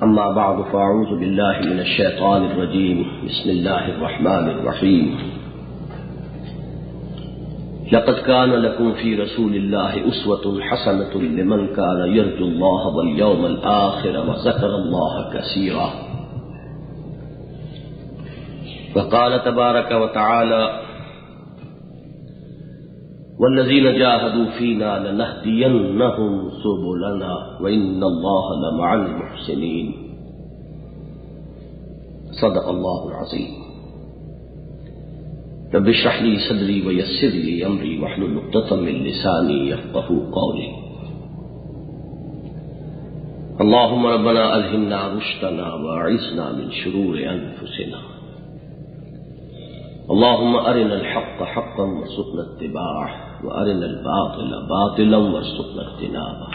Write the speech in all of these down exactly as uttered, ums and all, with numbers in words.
أما بعد فأعوذ بالله من الشيطان الرجيم بسم الله الرحمن الرحيم لقد كان لكم في رسول الله أسوة حسنة لمن كان يرجو الله واليوم الآخر وذكر الله كثيرا وقال تبارك وتعالى والذين جاهدوا فينا لنهدينهم سبلنا وإن الله لمع المحسنين صدق الله العظيم رب اشرح لي صدري ويسر لي أمري واحلل عقدة من لساني يفقهوا قولي اللهم ربنا ألهمنا رشدنا وأعذنا من شرور أنفسنا اللهم أرنا الحق حقا وارزقنا اتباعه وأرنا الباطل باطلا وارزقنا اجتنابه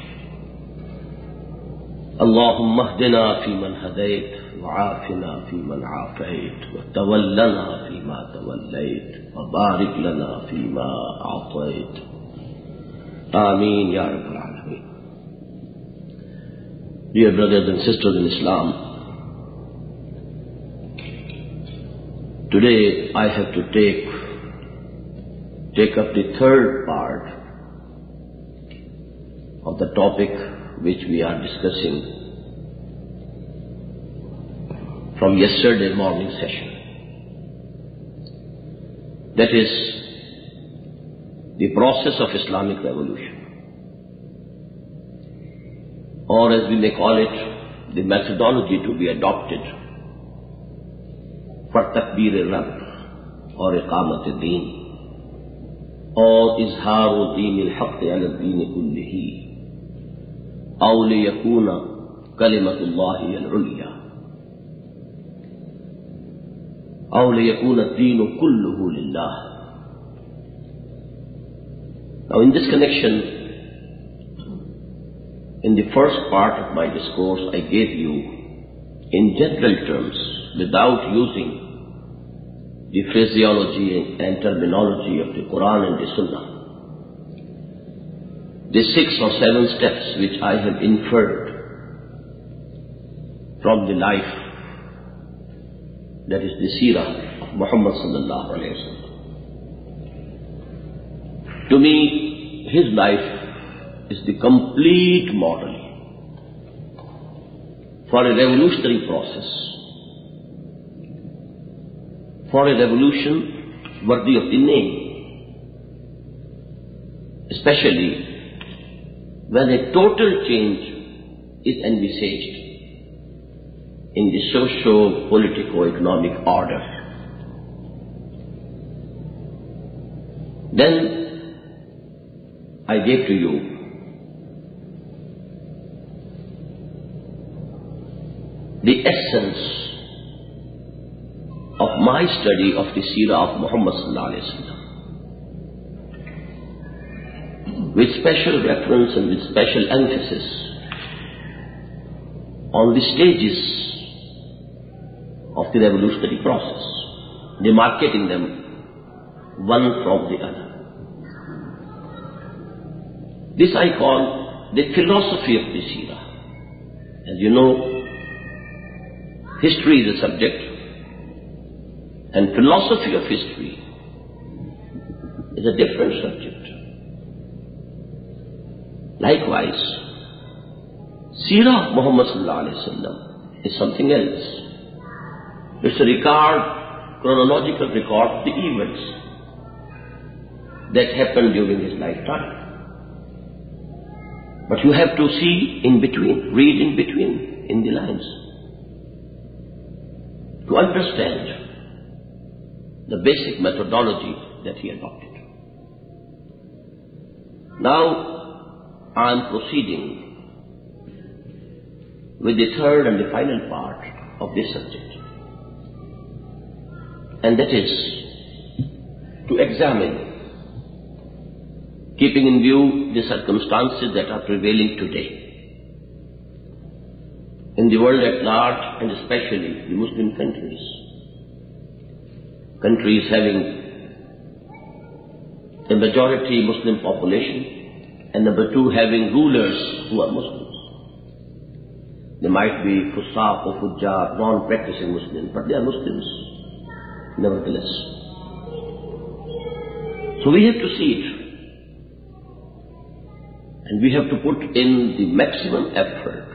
اللهم اهدنا فيمن هديت وعافنا فيمن عافيت وتولنا فيما توليت وبارك لنا فيما أعطيت آمين يا رب العالمين. Dear brothers and sisters in Islam, today I have to take take up the third part of the topic which we are discussing from yesterday morning session. That is the process of Islamic revolution, or as we may call it, the methodology to be adopted for takbir al-Rabb or iqamat al-deen or izhar al-deen al-haqq ala al-deen kullihi aw liyakuna kalimatullahi al-ulya aw liyakuna ad-deen kulluhu lillah. Now in this connection, in the first part of my discourse I gave you in general terms, without using the phraseology and terminology of the Quran and the Sunnah, the six or seven steps which I have inferred from the life, that is the seerah of Muhammad sallallahu alayhi wa sallam. To me, his life is the complete model for a revolutionary process, for a revolution worthy of the name, especially when a total change is envisaged in the socio-politico-economic order. Then I gave to you the essence of my study of the seerah of Muhammad sallallahu alaihi wasallam, with special reference and with special emphasis on the stages of the revolutionary process, demarcating them one from the other. This I call the philosophy of the seerah. As you know, history is a subject, and philosophy of history is a different subject. Likewise, seerah of Muhammad sallallahu alaihi wasallam is something else. It's a record, chronological record of the events that happened during his lifetime. But you have to see in between, read in between, in the lines, to understand the basic methodology that he adopted. Now I am proceeding with the third and the final part of this subject, and that is to examine, keeping in view the circumstances that are prevailing today in the world at large, and especially the Muslim countries, countries having a majority Muslim population, and number two, having rulers who are Muslims. They might be fusaq or fujjar, non-practicing Muslims, but they are Muslims, nevertheless. So we have to see it. And we have to put in the maximum effort,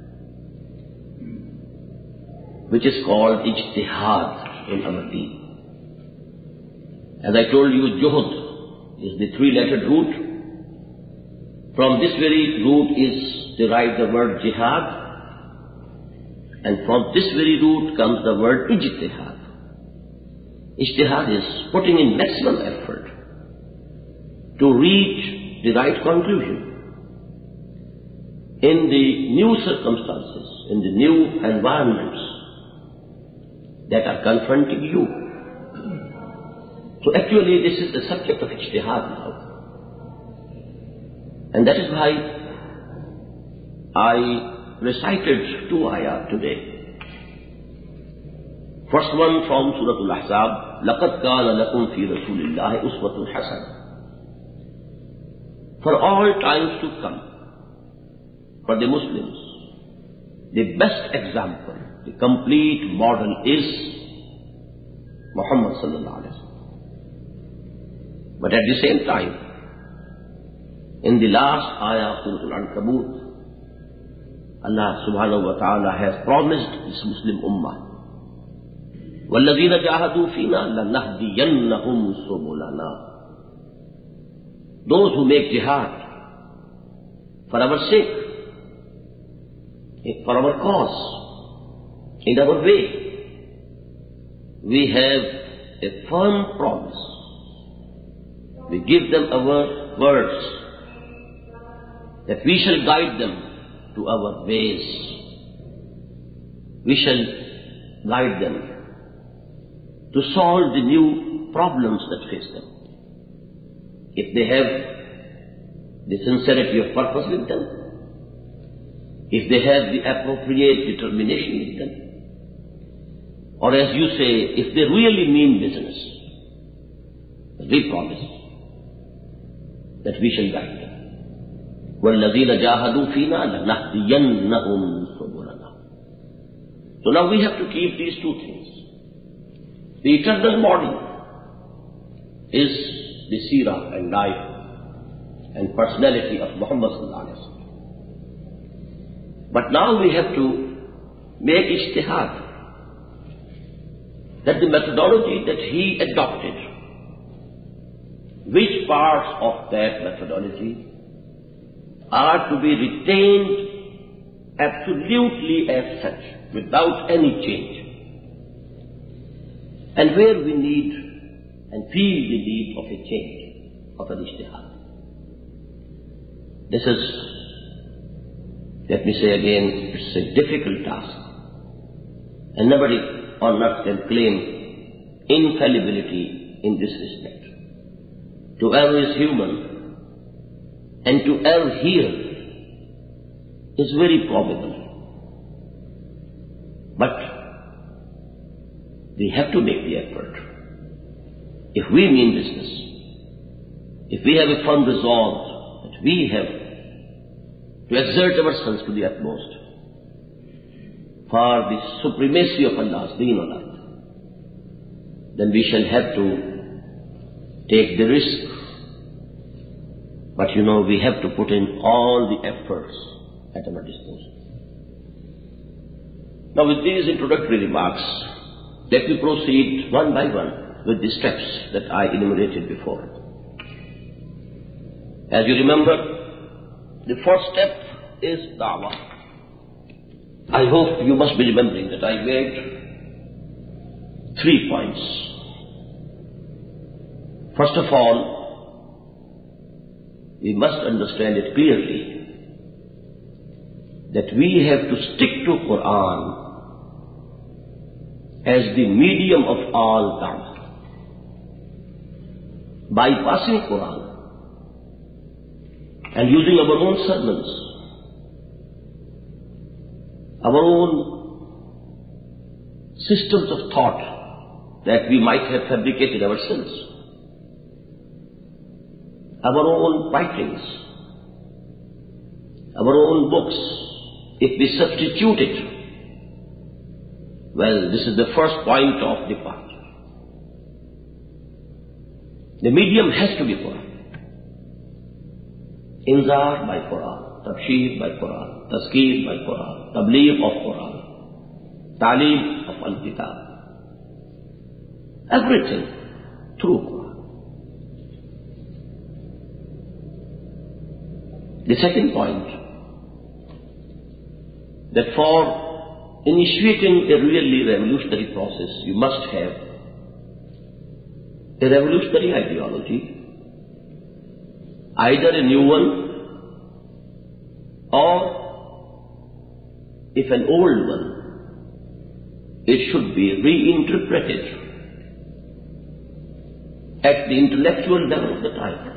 which is called ijtihad in our deen. As I told you, juhud is the three-lettered root. From this very root is derived the word jihad, and from this very root comes the word ijtihad. Ijtihad is putting in maximum effort to reach the right conclusion in the new circumstances, in the new environments that are confronting you. So actually this is the subject of ijtihad now. And that is why I recited two ayat today. First one from Surah Al-Ahzab, لَقَدْ كَانَ لَكُمْ فِي رَسُولِ اللَّهِ أُسْوَةٌ حَسَنَةٌ. For all times to come, for the Muslims, the best example, the complete model is Muhammad sallallahu alaihi wasallam. But at the same time, in the last ayah of Surah Al-Ankabut, Allah subhanahu wa ta'ala has promised this Muslim ummah, وَالَّذِينَ جَاهَدُوا فِينَا لَنَهْدِيَنَّهُمْ سُبُلَنَا. Those who make jihad for our sake, for our cause, in our way, we have a firm promise. We give them our words that we shall guide them to our ways. We shall guide them to solve the new problems that face them. If they have the sincerity of purpose with them, if they have the appropriate determination with them, or as you say, if they really mean business, we promise that we shall guide them. وَالَّذِينَ جَاهَدُوا فِينَا لَنَهْدِيَنَّهُمْ سُبُلَنَا. So now we have to keep these two things. The eternal model is the seerah and life and personality of Muhammad sallallahu alaihi wasallam. But now we have to make ijtihad that the methodology that he adopted, which parts of that methodology are to be retained absolutely as such, without any change, and where we need and feel the need of a change, of an ijtihad. This is, let me say again, it's a difficult task, and nobody on earth can claim infallibility in this respect. To err is human, and to err here is very probable. But we have to make the effort. If we mean business, if we have a firm resolve that we have to exert ourselves to the utmost for the supremacy of Allah's deen on earth, then we shall have to take the risk. But you know, we have to put in all the efforts at our disposal. Now with these introductory remarks, let me proceed one by one with the steps that I enumerated before. As you remember, the first step is da'wah. I hope you must be remembering that I made three points. First of all, we must understand it clearly that we have to stick to Quran as the medium of all da'wah. Bypassing Quran and using our own sermons, our own systems of thought that we might have fabricated ourselves, our own writings, our own books, if we substitute it, well, this is the first point of departure. The medium has to be Quran. Inzar by Quran, Tabshir by Quran, Tazkir by Quran, Tabligh of Quran, Ta'aleem of Al-Kitab. Everything through Quran. The second point, that for initiating a really revolutionary process, you must have a revolutionary ideology, either a new one, or if an old one, it should be reinterpreted at the intellectual level of the time.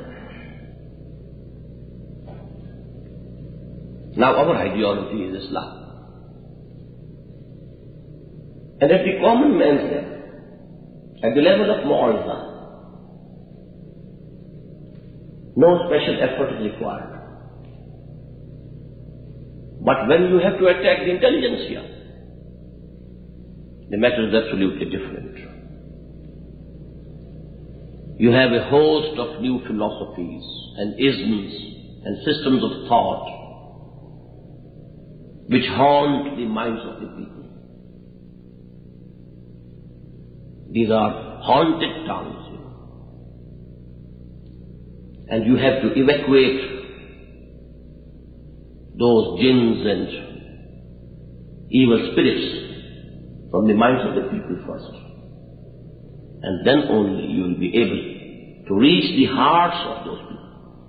Now our ideology is Islam. And at the common man's level, at the level of Mu'azzah, no special effort is required. But when you have to attack the intelligentsia, the matter is absolutely different. You have a host of new philosophies and isms and systems of thought which haunt the minds of the people. These are haunted towns. And you have to evacuate those jinns and evil spirits from the minds of the people first. And then only you will be able to reach the hearts of those people.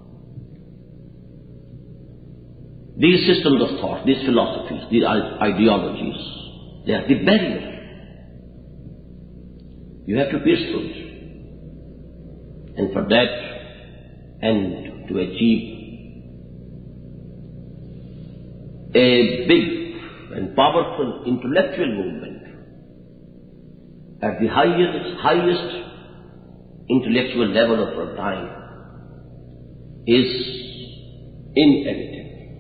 These systems of thought, these philosophies, these ideologies, they are the barrier. You have to pierce through it. And for that, and to achieve a big and powerful intellectual movement at the highest, highest intellectual level of our time is inevitable.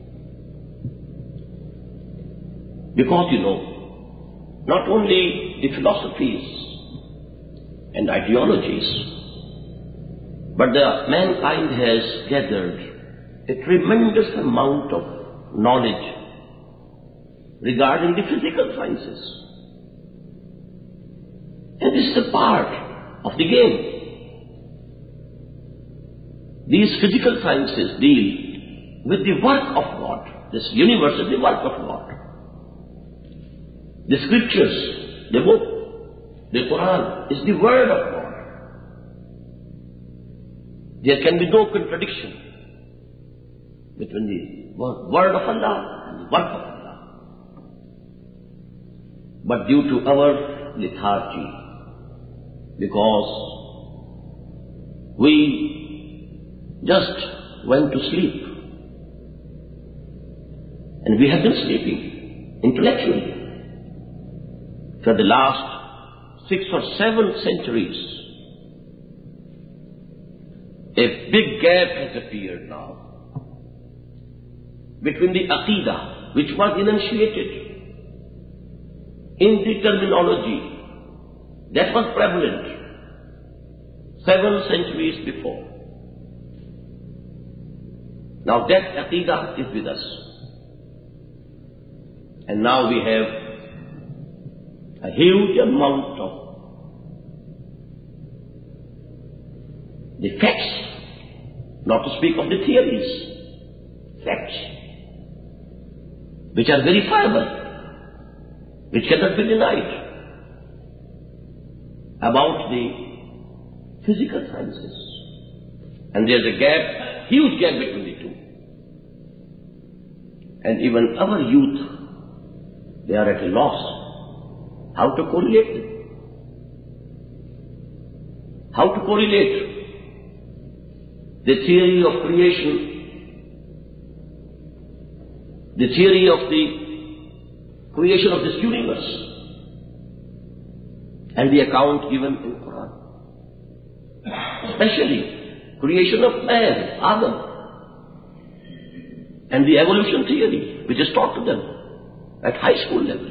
Because, you know, not only the philosophies and ideologies, but the mankind has gathered a tremendous amount of knowledge regarding the physical sciences. And this is a part of the game. These physical sciences deal with the work of God. This universe is the work of God. The scriptures, the book, the Quran is the word of God. There can be no contradiction between the word of Allah and the work of Allah. But due to our lethargy, because we just went to sleep, and we have been sleeping intellectually for the last six or seven centuries. A big gap has appeared now between the Aqidah, which was enunciated in the terminology that was prevalent seven centuries before. Now that Aqidah is with us. And now we have a huge amount of the facts, not to speak of the theories, facts, which are verifiable, which cannot be denied, about the physical sciences. And there's a gap, huge gap between the two. And even our youth, they are at a loss how to correlate them. How to correlate the theory of creation, the theory of the creation of this universe, and the account given in Quran. Especially creation of man, Adam, and the evolution theory which is taught to them. at high school level.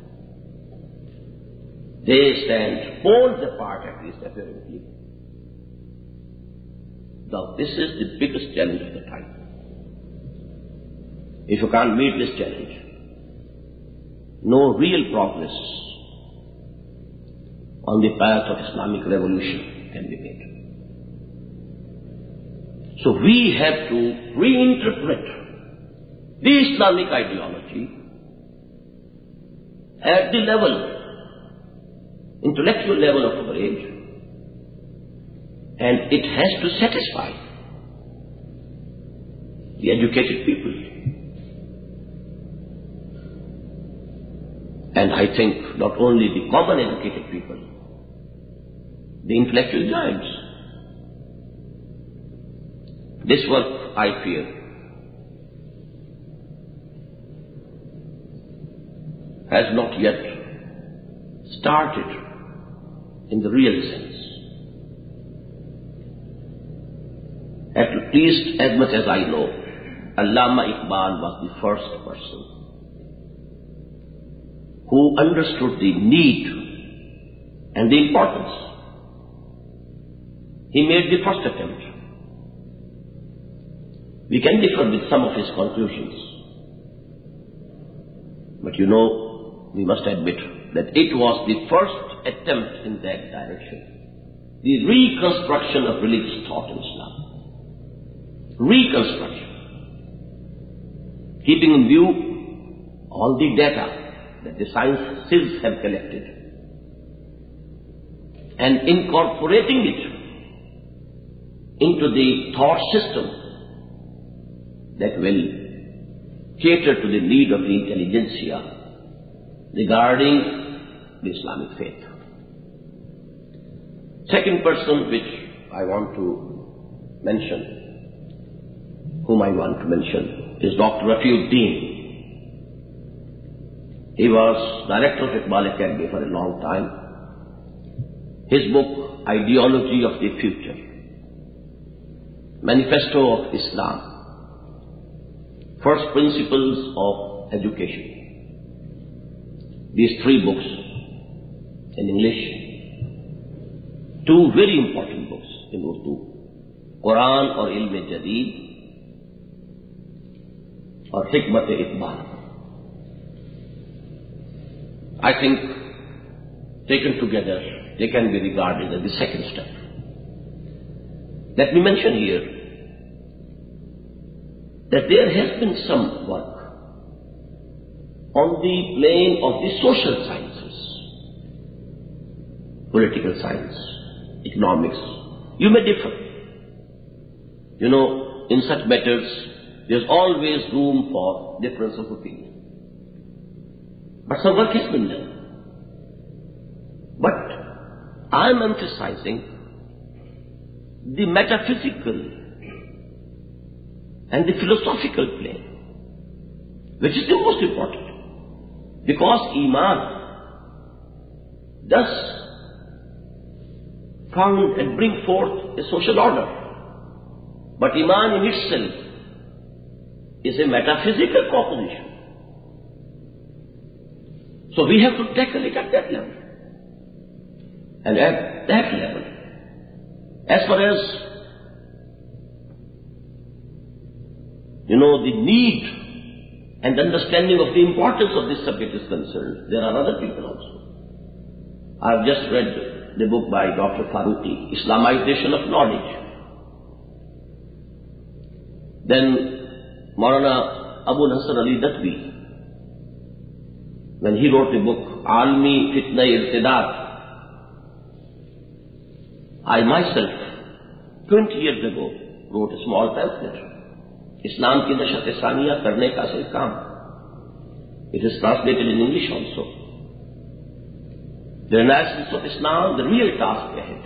They stand poles apart, at least apparently. Now, this is the biggest challenge of the time. If you can't meet this challenge, no real progress on the path of Islamic revolution can be made. So we have to reinterpret the Islamic ideology at the level, intellectual level of our age, and it has to satisfy the educated people. And I think not only the common educated people, the intellectual giants. This work, I fear, has not yet started in the real sense. At least as much as I know, Allama Iqbal was the first person who understood the need and the importance. He made the first attempt. We can differ with some of his conclusions, but you know, we must admit that it was the first attempt in that direction. The reconstruction of religious thought in Islam. Reconstruction. Keeping in view all the data that the sciences have collected and incorporating it into the thought system that will cater to the need of the intelligentsia regarding the Islamic faith. Second person which I want to mention, whom I want to mention, is Doctor Rafiuddin. He was director of Iqbal Academy for a long time. His book, Ideology of the Future, Manifesto of Islam, First Principles of Education. These three books in English, two very important books in Urdu, Quran or Ilm Jadid or Hikmat-e-Iqbal. I think taken together they can be regarded as the second step. Let me mention here that there has been some work on the plane of the social sciences, political science, economics. You may differ. You know, in such matters, there's always room for difference of opinion. But some work has been done. But I'm emphasizing the metaphysical and the philosophical plane, which is the most important. Because Iman does found and bring forth a social order. But Iman in itself is a metaphysical proposition. So we have to tackle it at that level. And at that level, as far as, you know, the need and understanding of the importance of this subject is concerned, there are other people also. I've just read the book by Doctor Faruqi, Islamization of Knowledge. Then Maulana Abu Nasr Ali Datwi, when he wrote the book Almi Fitna-e-Irtidad, I myself, twenty years ago, wrote a small pamphlet, Islam ki Nashat-e-Saniya karne ka asl kaam. It is translated in English also. The renaissance of Islam, the real task ahead.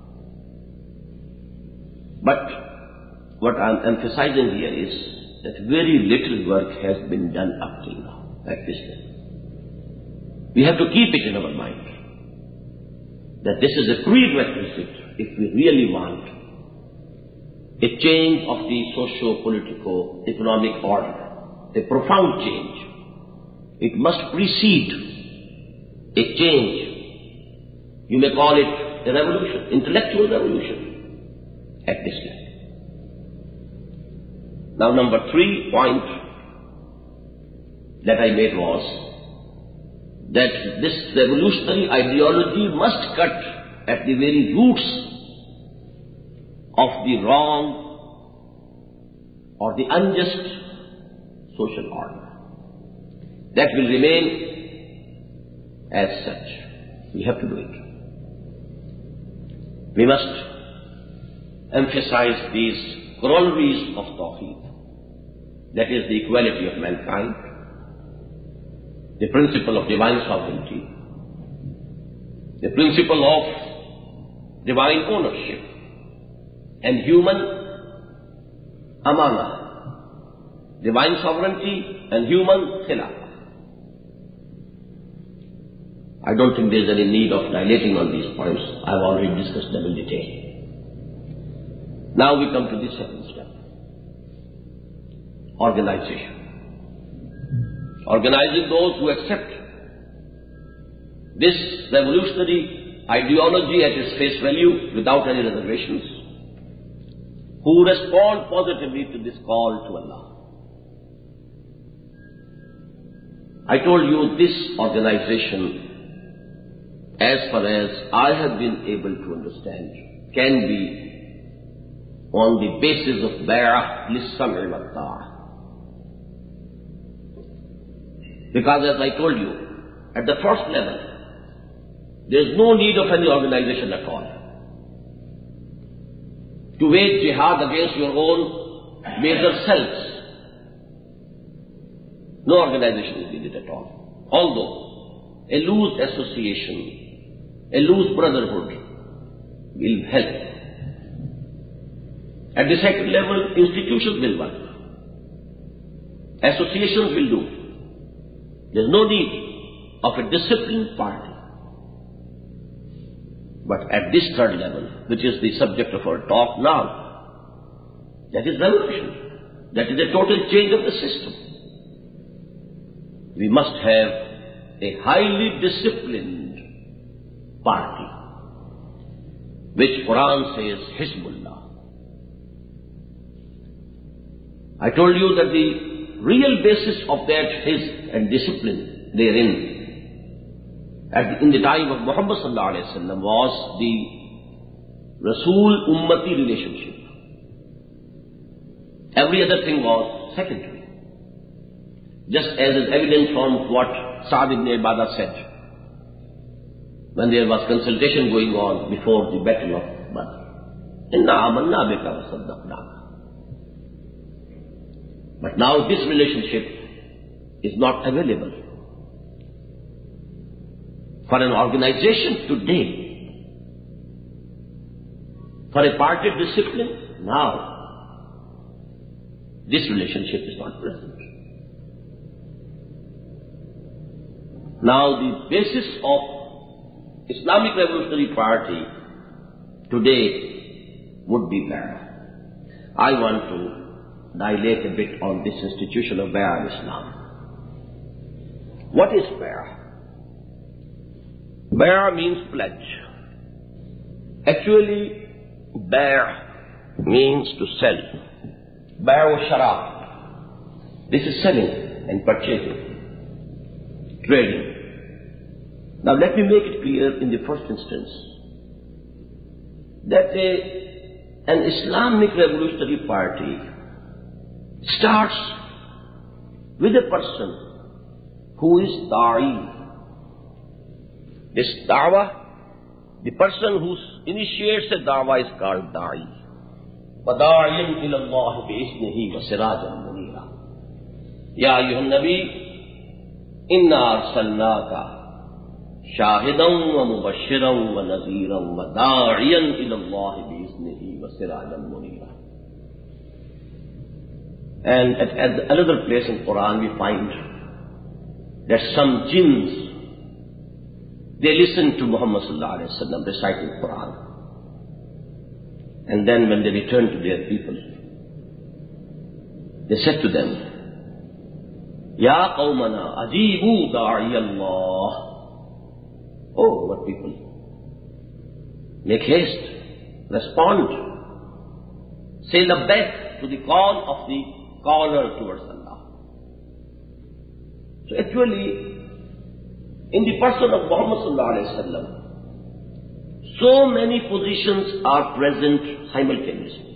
But what I am emphasizing here is that very little work has been done up till now, at this level. We have to keep it in our mind that this is a prerequisite if we really want a change of the socio-political economic order, a profound change it must precede a change. You may call it a revolution, intellectual revolution at this level. Now, number three point that I made was that this revolutionary ideology must cut at the very roots of the wrong or the unjust social order. That will remain as such. We have to do it. We must emphasize these corollaries of Tawheed. That is the equality of mankind, the principle of divine sovereignty, the principle of divine ownership, and human amana, divine sovereignty and human khilafah. I don't think there is any need of dilating on these points. I have already discussed them in detail. Now we come to the second step. Organization. Organizing those who accept this revolutionary ideology at its face value without any reservations, who respond positively to this call to Allah. I told you this organization, as far as I have been able to understand, can be on the basis of bay'ah lis-sam'i wat-ta'ah. Because as I told you, at the first level, there is no need of any organization at all. To wage jihad against your own major selves, no organization is needed at all. Although a loose association, a loose brotherhood will help. At the second level, institutions will work. Associations will do. There is no need of a disciplined party. But at this third level, which is the subject of our talk now, that is revolution. That is a total change of the system. We must have a highly disciplined party, which Quran says Hizbullah. I told you that the real basis of that hizb and discipline therein at, in the time of Muhammad sallallahu alaihi wasallam was the Rasul-Ummati relationship. Every other thing was secondary. Just as is evident from what Sa'd ibn Ibadah said when there was consultation going on before the battle of Badr. Inna amanna bika wa saddaqnaka. But now this relationship is not available. For an organization today, for a party discipline, now, this relationship is not present. Now the basis of Islamic Revolutionary Party today would be bay'ah. I want to dilate a bit on this institution of bay'ah in Islam. What is bay'ah? Bay'ah means pledge. Actually, bay'ah means to sell. Bay'ah sharab. This is selling and purchasing, trading. Now let me make it clear in the first instance that a, an Islamic Revolutionary Party starts with a person who is da'i. This da'wah, the person who initiates a da'wah is called da'i. وَدَاعِيًا إِلَى اللَّهِ بِإِذْنِهِ وَسِرَاجًا مُنِيرًا يَا أَيُّهَا النَّبِيُّ إِنَّا أَرْسَلْنَاكَ شاهدا ومبشرا ونذيرا وداعيا إلى الله بإذنه وسراجا منيرا. And at, at another place in Quran we find that some jinns, they listened to Muhammad sallallahu alaihi wasallam reciting Quran, and then when they returned to their people, they said to them, Ya qawmana ajibu da'i Allah. Oh, what people. Make haste. Respond. Say labbaik to the call of the caller towards Allah. So actually, in the person of Muhammad sallallahu alaihi wasallam, so many positions are present simultaneously.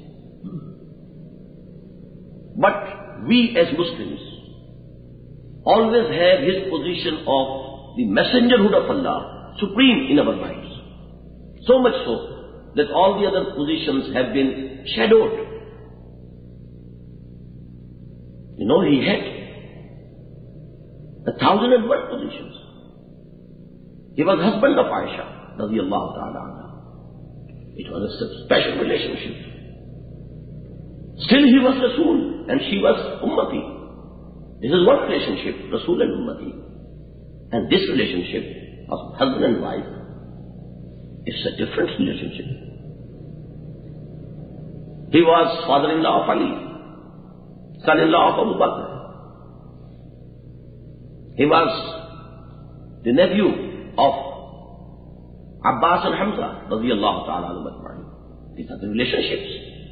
But we as Muslims always have his position of the messengerhood of Allah supreme in our minds. So much so that all the other positions have been shadowed. You know, he had a thousand and one positions. He was husband of Aisha, radiyallahu ta'ala anha. It was a special relationship. Still he was Rasul and she was Ummati. This is one relationship, Rasul and Ummati. And this relationship of husband and wife is a different relationship. He was father-in-law of Ali, son-in-law of Abu Bakr. He was the nephew of Abbas and Hamza, radiyallahu ta'ala anhu. These are the relationships.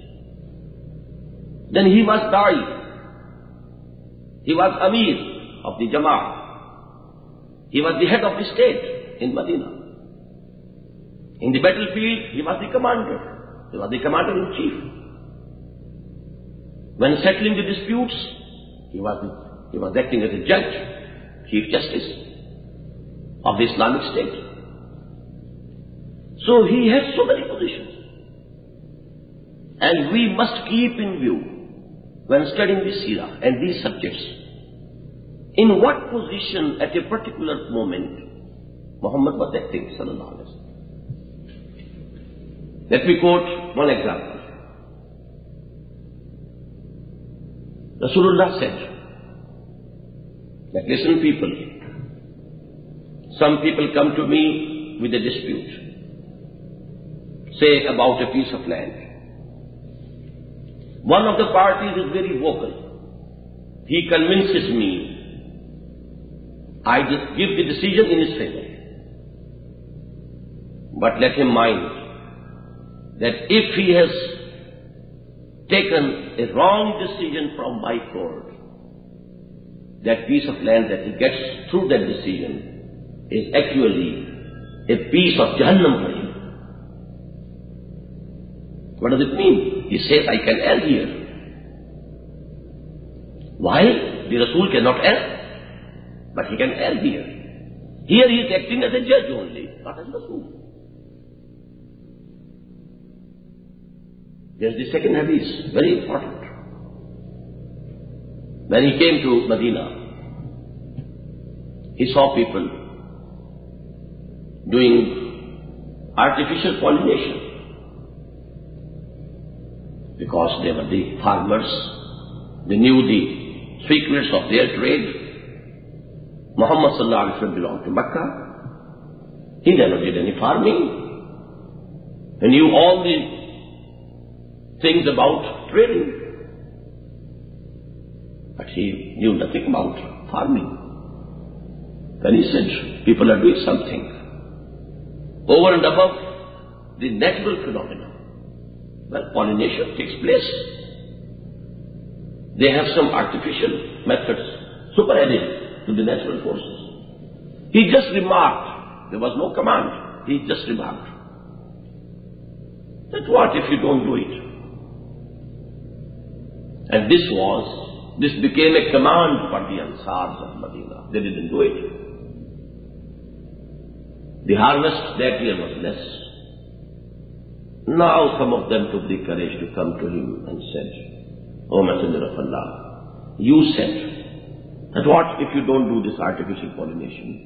Then he was Da'i. He was Amir of the Jama'ah. He was the head of the state in Medina. In the battlefield, he was the commander. He was the commander-in-chief. When settling the disputes, he was, he was acting as a judge, chief justice of the Islamic State. So he has so many positions. And we must keep in view, when studying the seerah and these subjects, in what position at a particular moment Muhammad was acting, sallallahu alaihi wasallam. Let me quote one example. Rasulullah said that, listen people, some people come to me with a dispute, say about a piece of land. One of the parties is very vocal. He convinces me. I just give the decision in his favor. But let him mind that if he has taken a wrong decision from my court, that piece of land that he gets through that decision is actually a piece of Jahannam for him. What does it mean? He says, I can err here. Why? The Rasul cannot err, but he can err here. Here he is acting as a judge only, not as Rasul. There's the second hadith, very important. When he came to Medina, he saw people doing artificial pollination. Because they were the farmers, they knew the secrets of their trade. Muhammad sallallahu alaihi wasallam belonged to Mecca. He never did any farming. He knew all the things about trading. But he knew nothing about farming. Then he said, people are doing something over and above the natural phenomena. Well, pollination takes place. They have some artificial methods superadded to the natural forces. He just remarked. There was no command. He just remarked. That what if you don't do it? And this was, this became a command for the Ansars of Medina. They didn't do it. The harvest that year was less. Now some of them took the courage to come to him and said, O Messenger of Allah, you said that what if you don't do this artificial pollination?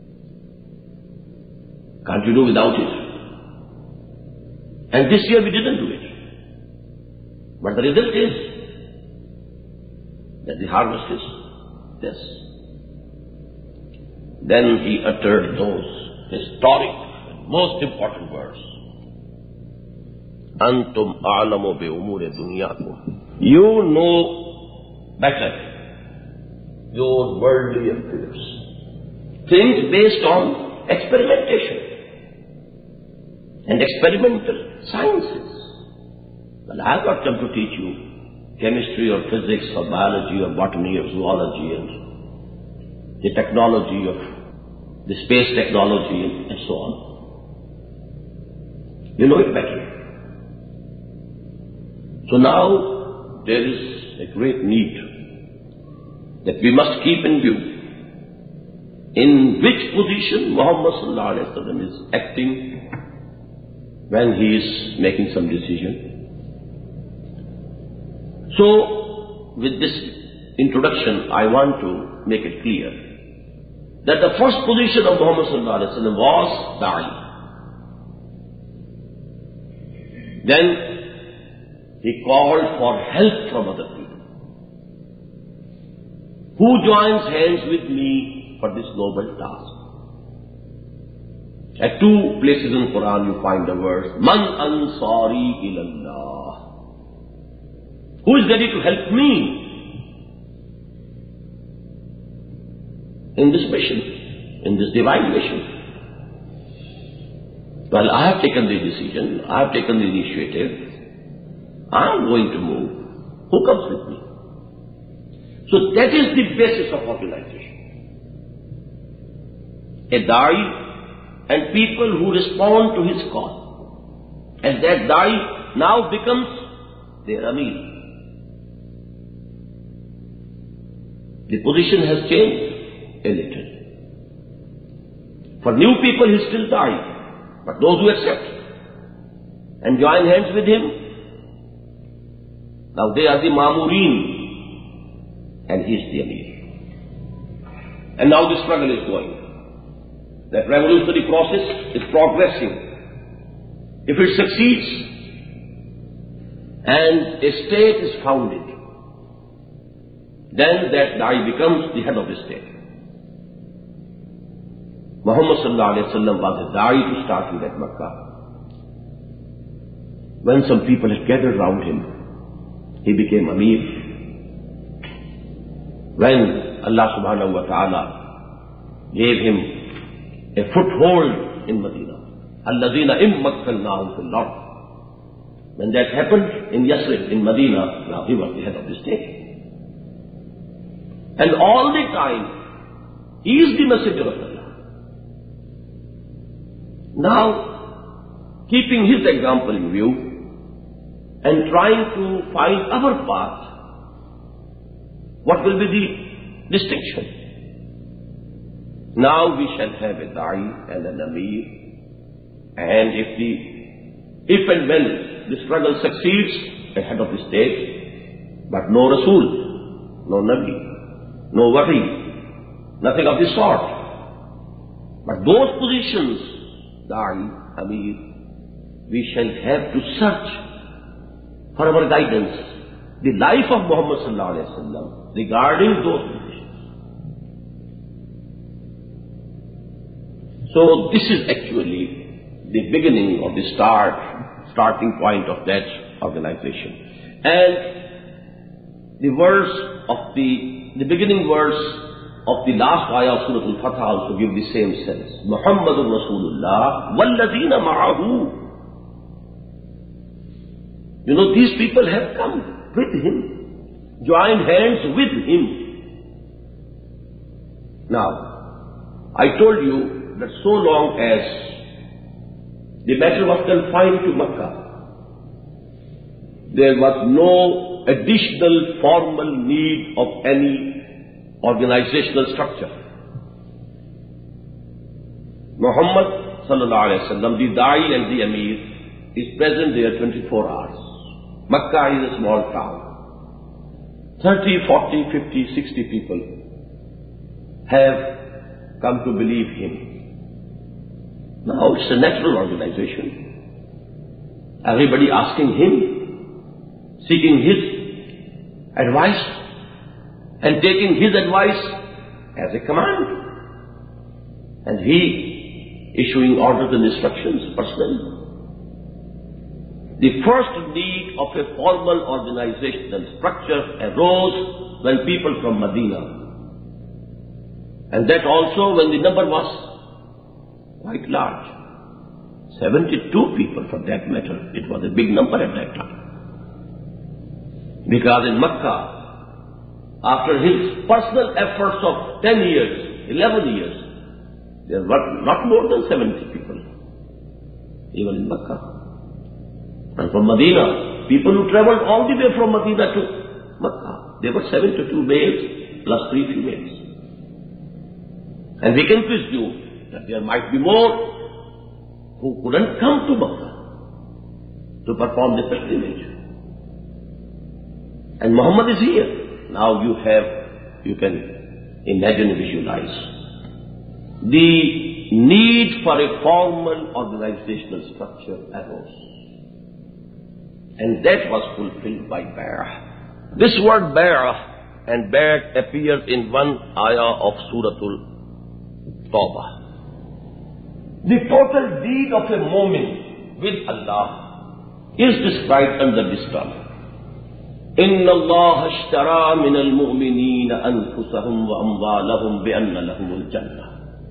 Can't you do without it? And this year we didn't do it. But the result is that the harvest is this. Then he uttered those historic and most important words. Antum a'lamu bi umuri dunyakum. You know better those worldly affairs. Things based on experimentation and experimental sciences. Well, I have not come to teach you chemistry or physics or biology or botany or zoology and the technology of the space technology and so on. You know it better. So now there is a great need that we must keep in view in which position Muhammad sallallahu alaihi wasallam is acting when he is making some decision. So, with this introduction, I want to make it clear that the first position of Muhammad sallallahu alaihi wasallam was da'i. Then he called for help from other people. Who joins hands with me for this noble task? At two places in Quran you find the words, Man ansari ilallah. Who is ready to help me in this mission, in this divine mission? Well, I have taken the decision, I have taken the initiative, I am going to move. Who comes with me? So that is the basis of organization. A da'i and people who respond to his call. And that da'i now becomes their amir. The position has changed a little. For new people he still da'i. But those who accept and join hands with him, now they are the Ma'mureen and he is the Amir. And now the struggle is going. That revolutionary process is progressing. If it succeeds and a state is founded, then that da'i becomes the head of the state. Muhammad sallallahu alaihi wasallam was a da'i to start with at Makkah. When some people had gathered round him, he became Amir. When Allah subhanahu wa ta'ala gave him a foothold in Medina, alladhina im makkalnahum fil ard. When that happened in Yasrib, in Medina, now he was the head of the state. And all the time, he is the messenger of Allah. Now, keeping his example in view and trying to find our path, what will be the distinction? Now we shall have a da'i and an amir, and if the, if and when the struggle succeeds, a head of the state, but no Rasul, no Nabi, no Wahi, nothing of the sort. But those positions, da'i, amir, we shall have to search for our guidance, the life of Muhammad sallallahu alaihi wasallam regarding those positions. So this is actually the beginning of the start, starting point of that organization. And the verse of the, the beginning verse of the last ayah of Surah Al-Fatah also give the same sense. Muhammadur Rasulullah walladheena ma'ahu. You know, these people have come with him, joined hands with him. Now, I told you that so long as the matter was confined to Makkah, there was no additional formal need of any organizational structure. Muhammad sallallahu alaihi wasallam, the da'i and the amir, is present there twenty-four hours. Makkah is a small town. thirty, forty, fifty, sixty people have come to believe him. Now it's a natural organization. Everybody asking him, seeking his advice, and taking his advice as a command. And he issuing orders and instructions personally. The first need of a formal organizational structure arose when people from Medina And that also when the number was quite large. seventy-two people for that matter. It was a big number at that time. Because in Makkah, after his personal efforts of ten years, eleven years, there were not more than seventy people, even in Makkah. And from Medina, people who traveled all the way from Medina to Makkah, there were seventy-two males plus three females. And we can presume that there might be more who couldn't come to Makkah to perform the pilgrimage. And Muhammad is here. Now you have, you can imagine, visualize the need for a formal organizational structure arose. And that was fulfilled by Bay'ah. This word Bay'ah and Bay'ah appears in one ayah of Suratul Tawbah. The total deed of a mu'min with Allah is described under this term. إِنَّ اللَّهَ اشْتَرَى مِنَ الْمُؤْمِنِينَ أَنفُسَهُمْ وَأَمْوَالَهُمْ بِأَنَّ لَهُمُ الْجَنَّةِ.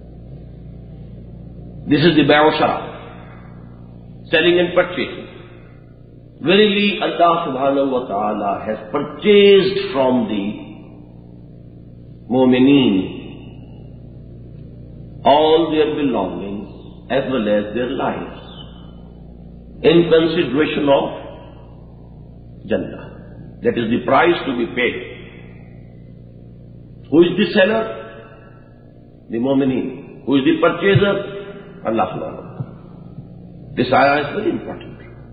This is the Bay'ah Shara, selling and purchasing. Verily, Allah subhanahu wa ta'ala has purchased from the mu'mineen all their belongings as well as their lives in consideration of Jannah. That is the price to be paid. Who is the seller? The mu'mineen. Who is the purchaser? Allah subhanahu wa ta'ala. This ayah is very important.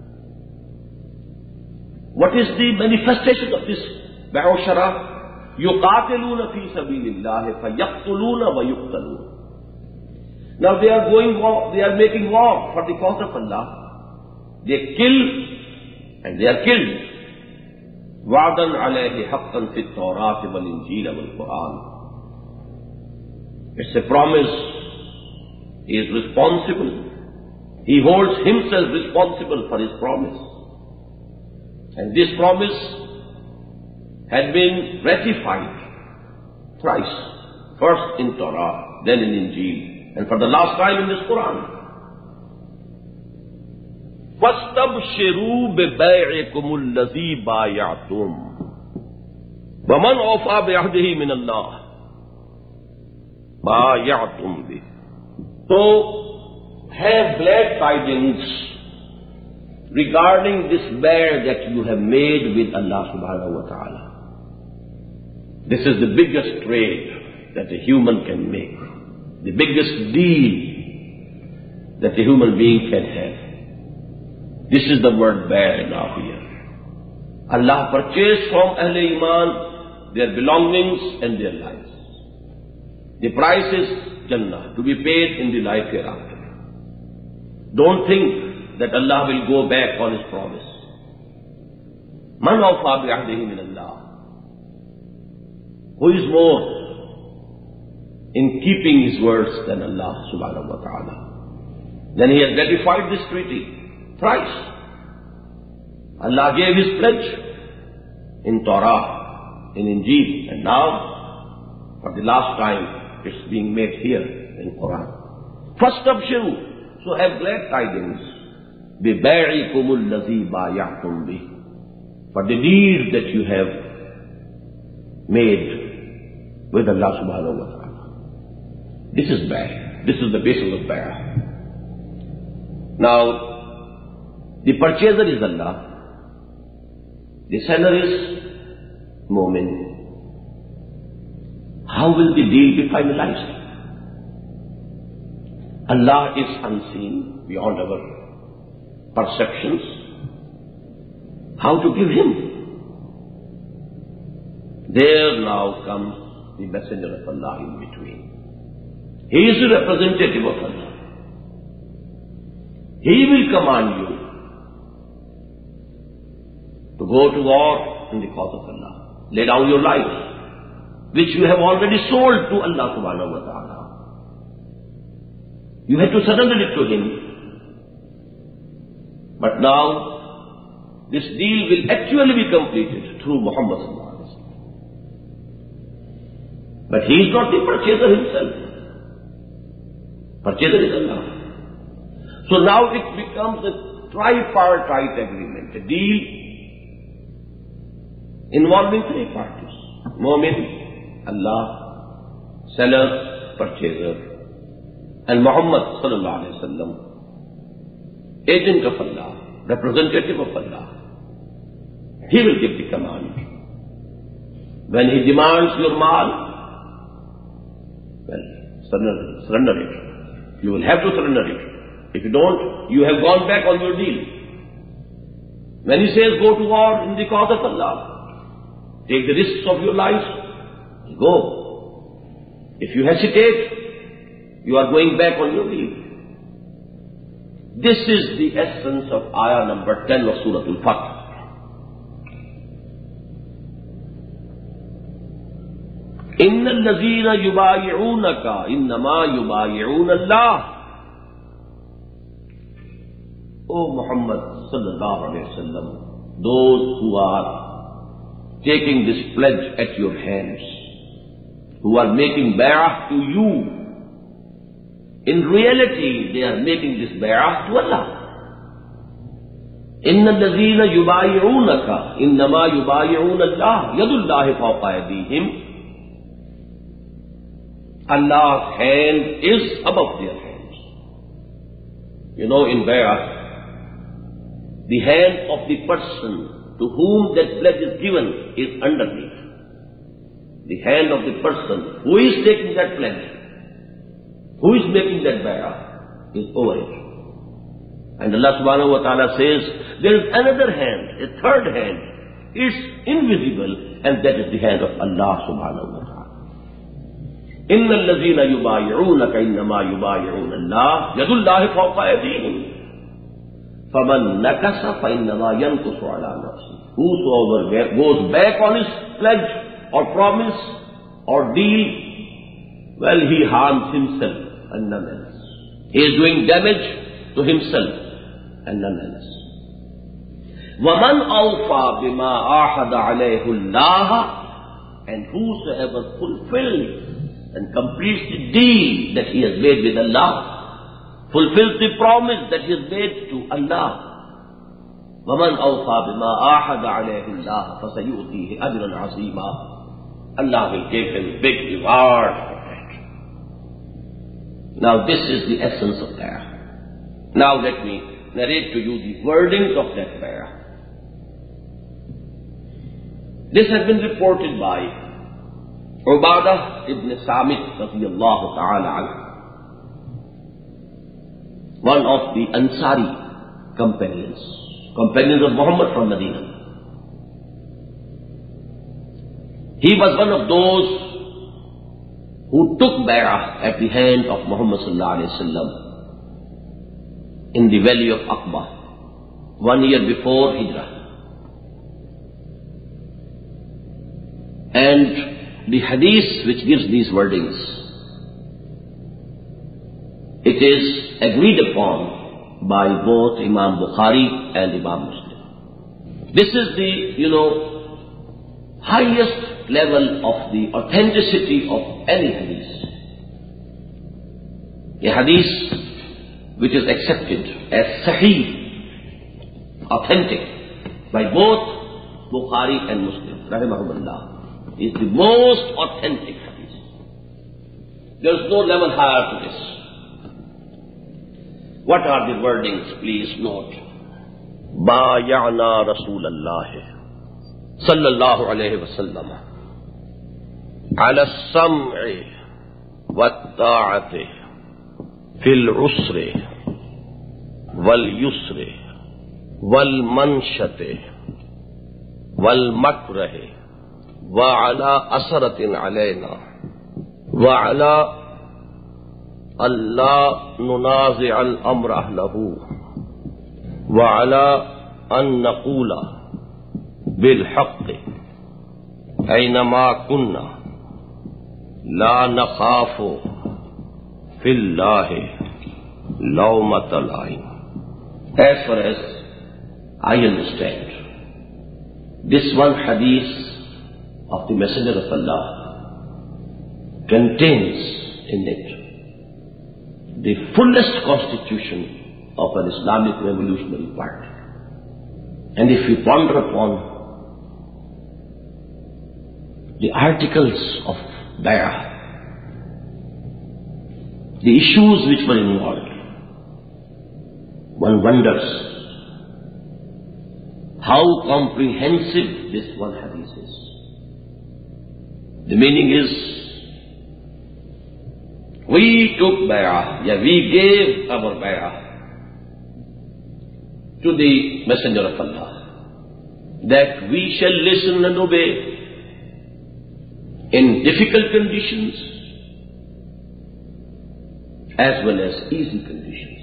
What is the manifestation of this Bay'ah Shara? يُقَاتِلُونَ فِي سَبِيلِ اللَّهِ فَيَقْتُلُونَ وَيُقْتَلُونَ. Now they are going war, they are making war for the cause of Allah. They kill and they are killed. وَعْدًا عَلَيْهِ حَقًّا فِي التَّوْرَاةِ وَالْإِنْجِيلِ وَالْقُرْآنِ. It's a promise. He is responsible. He holds himself responsible for his promise. And this promise had been ratified thrice. First in Torah, then in Injil, and for the last time in this Quran. فَاسْتَبْشِرُوا بِبَيْعِكُمُ الَّذِي بَايَعْتُمْ وَمَنْ أَوْفَى بِعَهْدِهِ مِنَ اللَّهِ بَايَعْتُمْ بِهِ. So, have glad tidings regarding this bay'ah that you have made with Allah subhanahu wa ta'ala. This is the biggest trade that a human can make. The biggest deal that a human being can have. This is the word bay'ah now here. Allah purchased from Ahle Iman their belongings and their lives. The price is Jannah, to be paid in the life hereafter. Don't think that Allah will go back on His promise. Man awfa bi'ahdihi min Allah. Who is more in keeping His words than Allah subhanahu wa ta'ala? Then He has ratified this treaty thrice. Allah gave His pledge in Torah, in Injil, and now, for the last time, it's being made here in Quran. First abshiru, so have glad tidings. بِبَيْعِكُمُ الَّذِي بَايَعْتُمْ بِهِ. For the deed that you have made with Allah subhanahu wa ta'ala. This is bay'ah. This is the basis of bay'ah. Now, the purchaser is Allah. The seller is mu'min. How will the deal be finalized? Allah is unseen beyond our perceptions. How to give Him? There now comes the messenger of Allah in between. He is the representative of Allah. He will command you to go to war in the cause of Allah. Lay down your life, which you have already sold to Allah subhanahu wa ta'ala. You had to surrender it to Him. But now, this deal will actually be completed through Muhammad sallallahu alaihi wasallam. But he is not the purchaser himself. Purchaser is Allah. So now it becomes a tripartite agreement, a deal involving three parties. Mu'min, Allah, seller, purchaser, and Muhammad sallallahu alayhi wa sallam, agent of Allah, representative of Allah. He will give the command. When he demands your mal, well, surrender, surrender it. You will have to surrender it. If you don't, you have gone back on your deal. When he says go to war in the cause of Allah, take the risks of your life, go. If you hesitate, you are going back on your deal. This is the essence of ayah number ten of Surah Al-Fath. إِنَّ الَّذِينَ يُبَايِعُونَكَ إِنَّمَا يُبَايِعُونَ اللَّهَ. O Muhammad sallallahu alayhi wa sallam, those who are taking this pledge at your hands, who are making bay'ah to you, in reality they are making this bay'ah to Allah. إِنَّ الَّذِينَ يُبَايِعُونَكَ إِنَّمَا يُبَايِعُونَ اللَّهَ يَدُ اللَّهِ فَوْقَ أَيْدِيهِمْ. Allah's hand is above their hands. You know, in bay'ah, the hand of the person to whom that pledge is given is underneath. The hand of the person who is taking that pledge, who is making that bay'ah, is over it. And Allah subhanahu wa ta'ala says, there is another hand, a third hand. It's invisible, and that is the hand of Allah subhanahu wa ta'ala. إِنَّ الَّذِينَ يُبَايِعُونَكَ إِنَّمَا يُبَايِعُونَ اللَّهَ يَدُ اللَّهِ فَوْقَ أَيْدِيهِمْ فَمَنْ نَكَثَ فَإِنَّمَا يَنْكُثُ عَلَى نَفْسِهِ. Whosoever goes back on his pledge or promise or deal, well, he harms himself and none else. He is doing damage to himself and none else. وَمَنْ أَوْفَى بِمَا عَاهَدَ عَلَيْهِ اللَّهَ. And whosoever fulfills and completes the deal that he has made with Allah, fulfills the promise that he has made to Allah. وَمَنْ أَوْفَى بِمَا عَاهَدَ عَلَيْهِ اللَّهَ فَسَيُؤْتِيهِ أَجْرًا عَظِيمًا. Allah will give him big reward for that. Now this is the essence of prayer. Now let me narrate to you the wordings of that prayer. This has been reported by Ubadah ibn Samit radiyallahu ta'ala anhu, one of the Ansari companions, companions of Muhammad from Medina. He was one of those who took bay'ah at the hand of Muhammad sallallahu alayhi wa sallam in the valley of Aqba, one year before Hijrah. And the hadith which gives these wordings, it is agreed upon by both Imam Bukhari and Imam Muslim. This is the, you know, highest level of the authenticity of any hadith. A hadith which is accepted as sahih, authentic, by both Bukhari and Muslim, rahimahumullah, is the most authentic hadith. There is no level higher to this. What are the wordings? Please note. Bay'ana Rasulullah sallallahu alayhi wa sallam ala as-sam'i wat-ta'ati fil usri wal yusri wal manshati wal makrahi وَعَلَىٰ أَسَرَةٍ عَلَيْنَا وَعَلَىٰ أَلَّا نُنَازِعَ الْأَمْرَ أَهْلَهُ وَعَلَىٰ أَن نَّقُولَ بِالْحَقِّ أَيْنَمَا كُنَّا لَا نَخَافُ فِي اللَّهِ لَوْمَةَ لَائِمٍ. As far as I understand, this one hadith of the Messenger of Allah contains in it the fullest constitution of an Islamic revolutionary party. And if we ponder upon the articles of Bay'ah, the issues which were involved, one wonders how comprehensive this one hadith is. The meaning is, we took bay'ah, yeah, we gave our bay'ah to the Messenger of Allah, that we shall listen and obey in difficult conditions as well as easy conditions.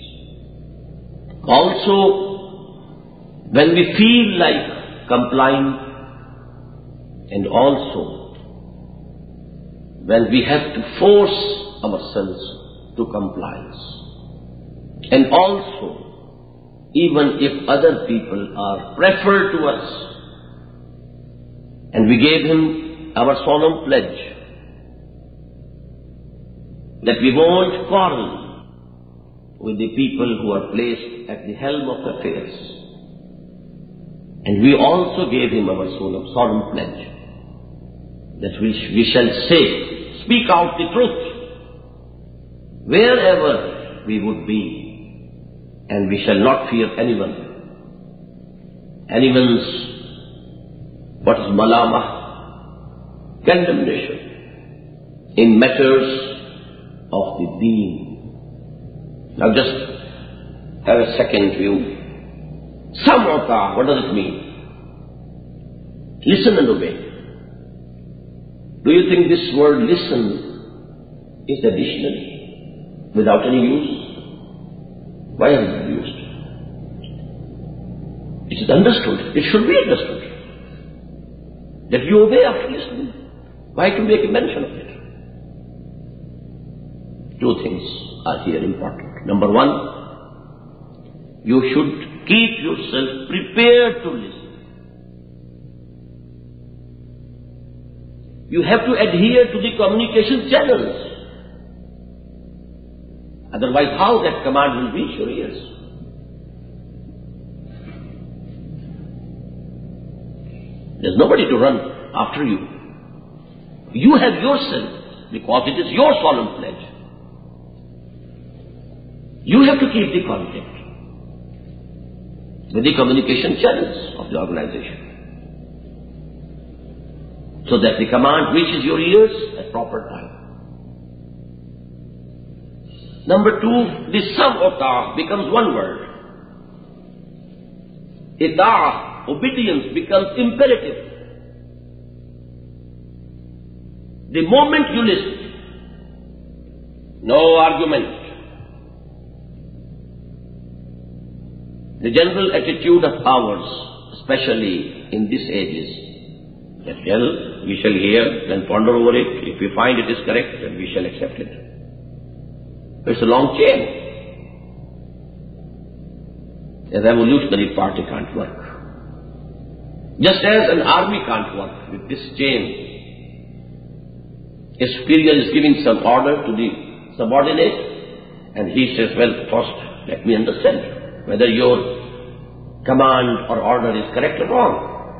Also, when we feel like complying, and also when we have to force ourselves to compliance, and also even if other people are preferred to us, and we gave him our solemn pledge that we won't quarrel with the people who are placed at the helm of affairs. And we also gave him our solemn, solemn pledge that we, sh- we shall say, speak out the truth wherever we would be, and we shall not fear anyone, anyone's, what is malama, condemnation in matters of the deen. Now just have a second view. Sam'ata, what does it mean? Listen and obey. Do you think this word listen is additional, without any use? Why is it used? It is understood. It should be understood that you obey after listening. Why to make a mention of it? Two things are here important. Number one, you should keep yourself prepared to listen. You have to adhere to the communication channels. Otherwise, how that command will reach your ears? There's nobody to run after you. You have yourself, because it is your solemn pledge. You have to keep the contact with the communication channels of the organization, so that the command reaches your ears at proper time. Number two, the sum of ta'ah becomes one word. Ita'ah, obedience, becomes imperative. The moment you listen, no argument. The general attitude of ours, especially in these ages, that well, we shall hear, then ponder over it. If we find it is correct, then we shall accept it. It's a long chain. A revolutionary party can't work. Just as an army can't work with this chain. A superior is giving some order to the subordinate, and he says, well, first let me understand whether your command or order is correct or wrong.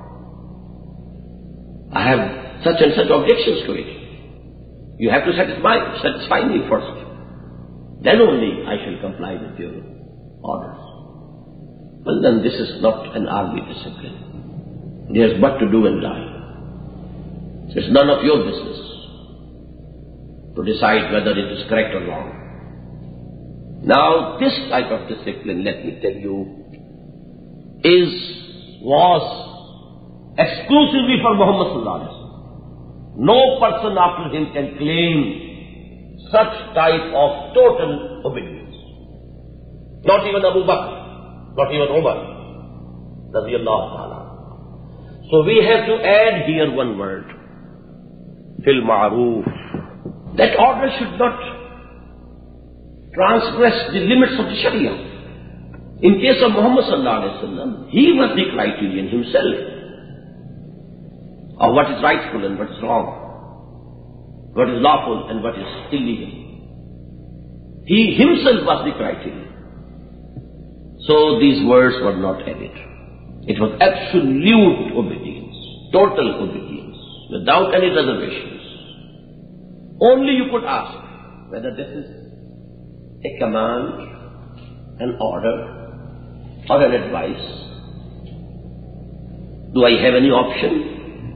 I have such and such objections to it. You have to satisfy, satisfy me first. Then only I shall comply with your orders. Well, then this is not an army discipline. There's but to do and die. It's none of your business to decide whether it is correct or wrong. Now, this type of discipline, let me tell you, is, was exclusively for Muhammad sallallahu alaihi wasallam. No person after him can claim such type of total obedience. Not even Abu Bakr, not even Umar, radiyallahu ta'ala. So we have to add here one word, fil ma'roof. That order should not transgress the limits of the Sharia. In case of Muhammad sallallahu alaihi wasallam, he was the criterion himself of what is rightful and what is wrong. what is lawful and what is illegal. He himself was the criteria. So these words were not added. It was absolute obedience, total obedience, without any reservations. Only you could ask whether this is a command, an order, or an advice. Do I have any option?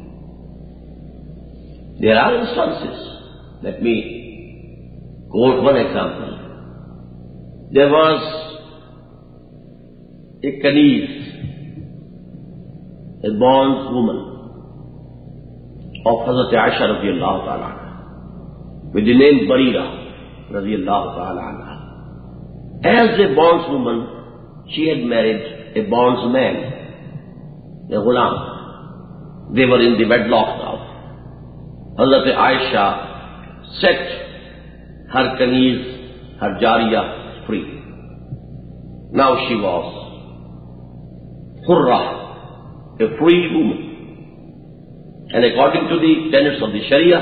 There are instances. Let me quote one example. There was a Kanif, a bondwoman of Hazrat Aisha radiallahu ta'ala, with the name Barira radiallahu ta'ala anha. As a bondswoman, she had married a bondsman, a ghulam. They were in the wedlock now. Hazrat Aisha set her Kanif, her Jariya, free. Now she was Hurra, a free woman. And according to the tenets of the Sharia,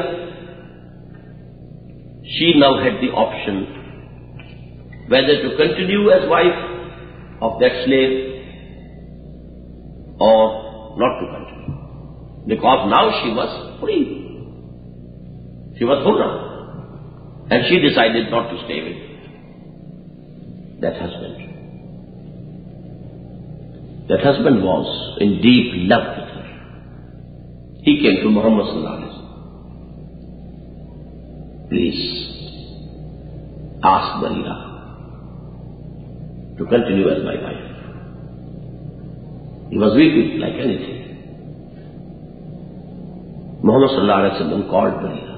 she now had the option whether to continue as wife of that slave or not to continue. Because now she was free. She was Hurra. And she decided not to stay with that husband. That husband was in deep love with her. He came to Muhammad sallallahu alaihi wasallam. Please ask Barira to continue as my wife. He was weeping like anything. Muhammad sallallahu alaihi wasallam called Barira.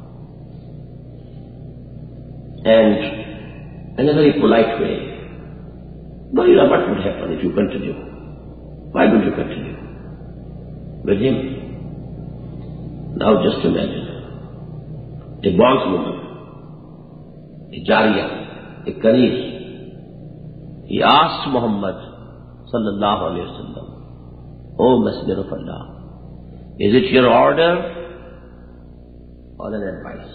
And in a very polite way, Barira, what would happen if you continue? Why don't you continue with him? Now just imagine a bondswoman, a Jariya, a Kanif. He asked Muhammad sallallahu alayhi wa sallam, O Messenger of Allah, is it your order or an advice?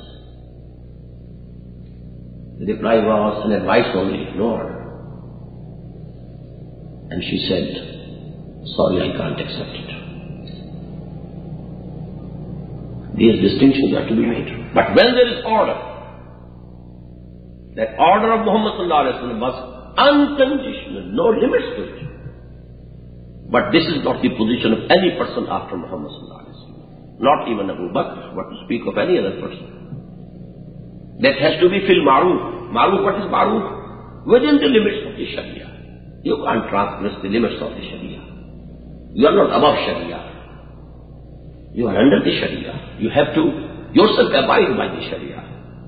The reply was an advice only, no order. And she said, sorry, I can't accept it. These distinctions are to be made. But when there is order, that order of Muhammad sallallahu alaihi wasallam was unconditional, no limits to it. But this is not the position of any person after Muhammad sallallahu alaihi wasallam. Not even Abu Bakr, what to speak of any other person. That has to be fil ma'ruf. Ma'ruf, what is ma'ruf? Within the limits of the Sharia. You can't transgress the limits of the Sharia. You are not above Sharia. You are under the Sharia. You have to yourself abide by the Sharia.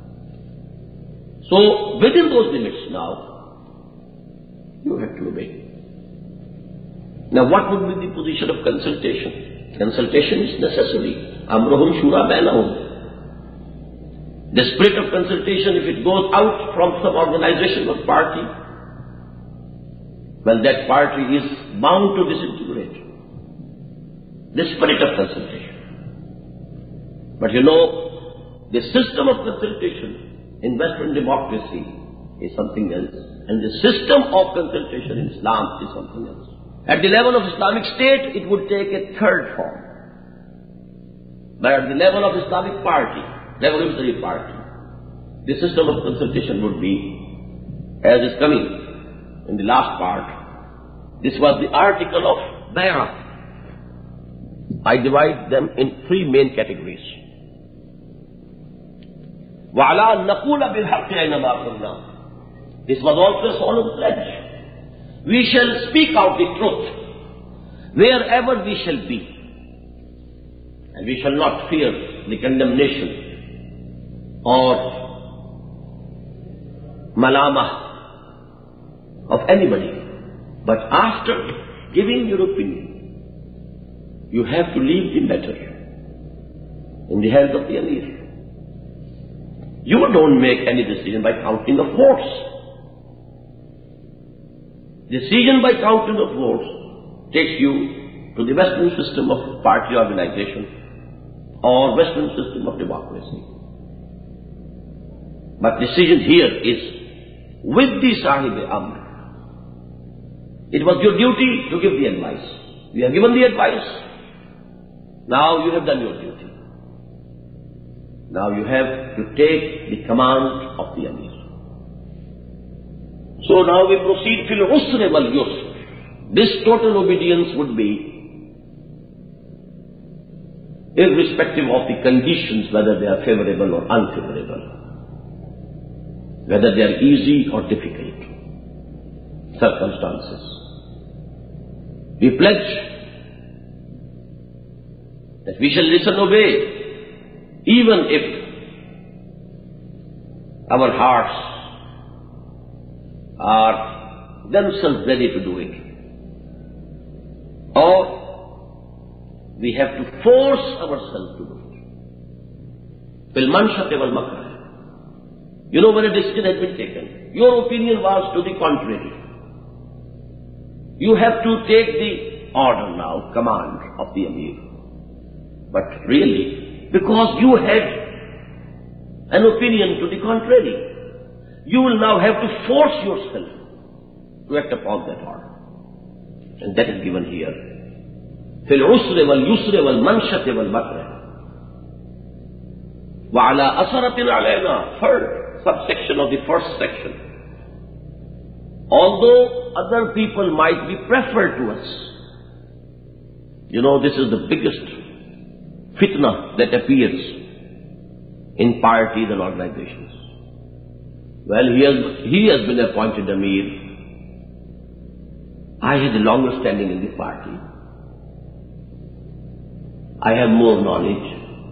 So, within those limits now, you have to obey. Now, what would be the position of consultation? Consultation is necessary. Amruhum shura bainahum. The spirit of consultation, if it goes out from some organization or party, well, that party is bound to disintegrate. The spirit of consultation. But you know, the system of consultation in Western democracy is something else. And the system of consultation in Islam is something else. At the level of Islamic State, it would take a third form. But at the level of Islamic party, revolutionary party, the system of consultation would be, as is coming in the last part, this was the article of Bay'ah. I divide them in three main categories. وَعَلَىٰ نَقُولَ بِالْحَقِّ أَيْنَمَا كُنَّا. This was also a solemn pledge. We shall speak out the truth wherever we shall be. And we shall not fear the condemnation or malama of anybody. But after giving your opinion, you have to leave the matter in the hands of the Amir. You don't make any decision by counting of votes. Decision by counting of votes takes you to the Western system of party organization or Western system of democracy. But decision here is with the Sahib-e-Amr. It was your duty to give the advice. You have given the advice. Now you have done your duty. Now you have to take the command of the Amir. So now we proceed fil usr wal yusr. This total obedience would be irrespective of the conditions, whether they are favorable or unfavorable, whether they are easy or difficult circumstances. We pledge that we shall listen, obey, even if our hearts are themselves ready to do it. Or we have to force ourselves to do it. Bil manshati wal makrah. You know, when a decision has been taken, your opinion was to the contrary. You have to take the order now, command of the Amir. But really, because you had an opinion to the contrary, you will now have to force yourself to act upon that order. And that is given here. Fil usri wal yusri wal manshati wal makrah. Wa ala asaratin alayna. Third subsection of the first section. Although other people might be preferred to us, you know, this is the biggest fitna that appears in parties and organizations. Well, he has, he has been appointed Amir. I had a longer standing in the party. I have more knowledge.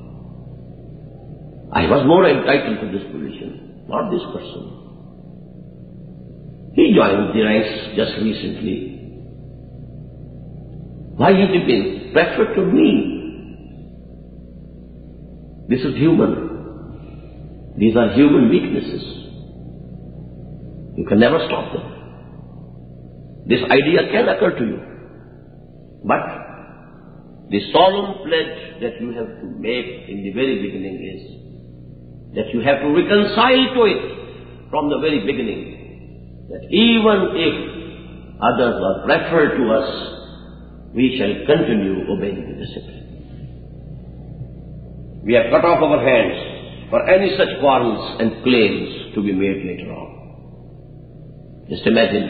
I was more entitled to this position, not this person. He joined the ranks just recently. Why has he been preferred to me? This is human. These are human weaknesses. You can never stop them. This idea can occur to you. But the solemn pledge that you have to make in the very beginning is that you have to reconcile to it from the very beginning. That even if others are preferred to us, we shall continue obeying the discipline. We have cut off our hands for any such quarrels and claims to be made later on. Just imagine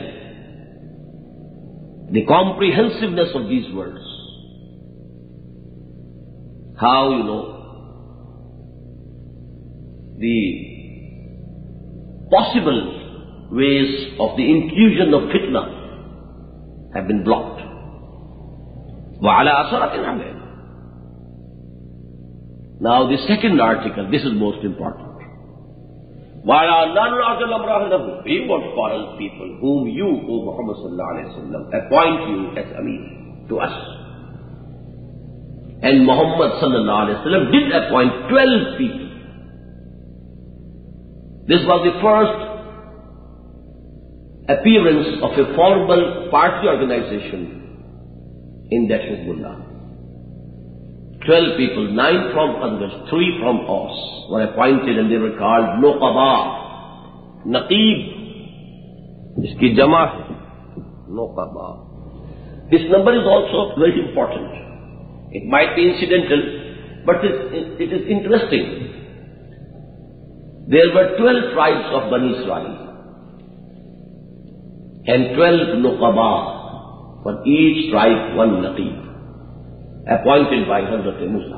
the comprehensiveness of these words. How, you know, the possible ways of the inclusion of fitna have been blocked. وَعَلَىٰ أَثَرَةٍ عَلَيْهِ. Now the second article, this is most important. وَعَلَىٰ نَنْ عَجَلَ أَمْرَهُ. We won't quarrel people whom you, O Muhammad sallallahu alayhi wa sallam, appoint you as Amir to us. And Muhammad sallallahu alayhi wa sallam did appoint twelve people. This was the first appearance of a formal party organization in that Hizbullah. Twelve people, nine from Khazraj, three from Aus, were appointed and they were called Nuqaba, Naqib. Iski jama, Nuqaba. This number is also very important. It might be incidental, but it, it is interesting. There were twelve tribes of Bani Israel. And twelve nuqaba, for each tribe one naqib, appointed by Hazrat Musa.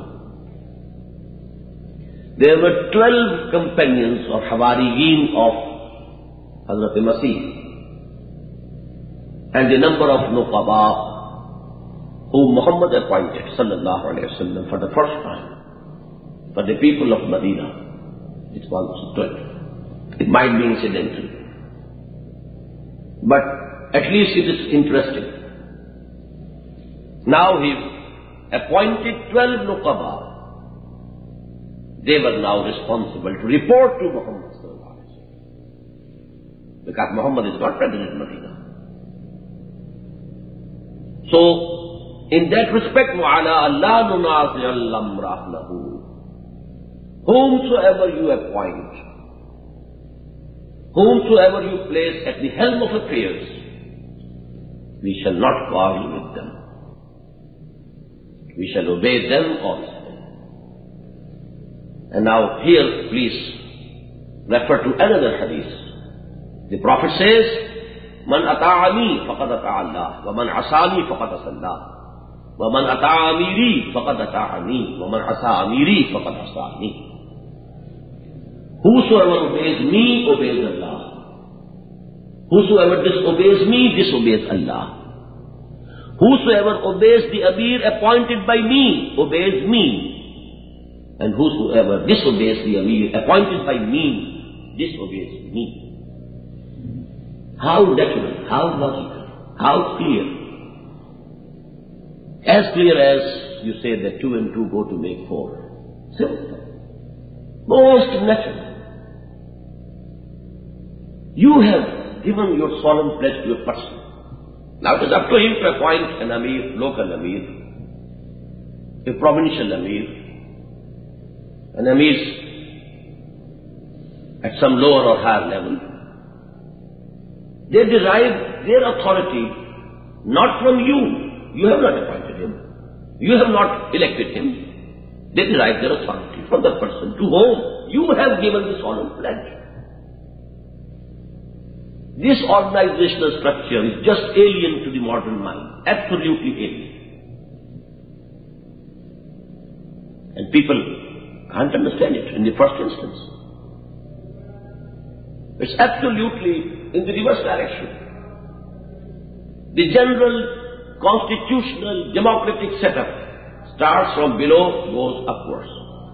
There were twelve companions or Hawariyeen of Hazrat Masih, and the number of nuqaba whom Muhammad appointed sallallahu alayhi wa sallam for the first time for the people of Medina. It was twelve. It might be incidental, but at least it is interesting. Now he appointed twelve nuqaba. They were now responsible to report to Muhammad sallallahu alaihi wasallam, because Muhammad is not present in Medina. So, in that respect, وَعَلَىٰ أَلَّا نُنَازِعَ الْأَمْرَ أَهْلَهُ. Whomsoever you appoint, Whomsoever you place at the helm of affairs, we shall not quarrel with them. We shall obey them also. And now here, please refer to another hadith. The Prophet says, Man ata'ani faqad ata'a Allah, wa man asani faqad asa Allah, wa man ata'a amiri faqad ata'ani, wa man asa amiri faqad asani. Whosoever obeys me, obeys Allah. Whosoever disobeys me, disobeys Allah. Whosoever obeys the Amir appointed by me, obeys me. And whosoever disobeys the Amir appointed by me, disobeys me. How natural, how logical, how clear. As clear as you say that two and two go to make four. Simple. Most natural. You have given your solemn pledge to a person. Now it is up to him to appoint an Amir, local Amir, a provincial Amir, an Amir at some lower or higher level. They derive their authority not from you. You have not appointed him. You have not elected him. They derive their authority from the person to whom you have given the solemn pledge. This organizational structure is just alien to the modern mind, absolutely alien. And people can't understand it in the first instance. It's absolutely in the reverse direction. The general constitutional democratic setup starts from below, goes upwards.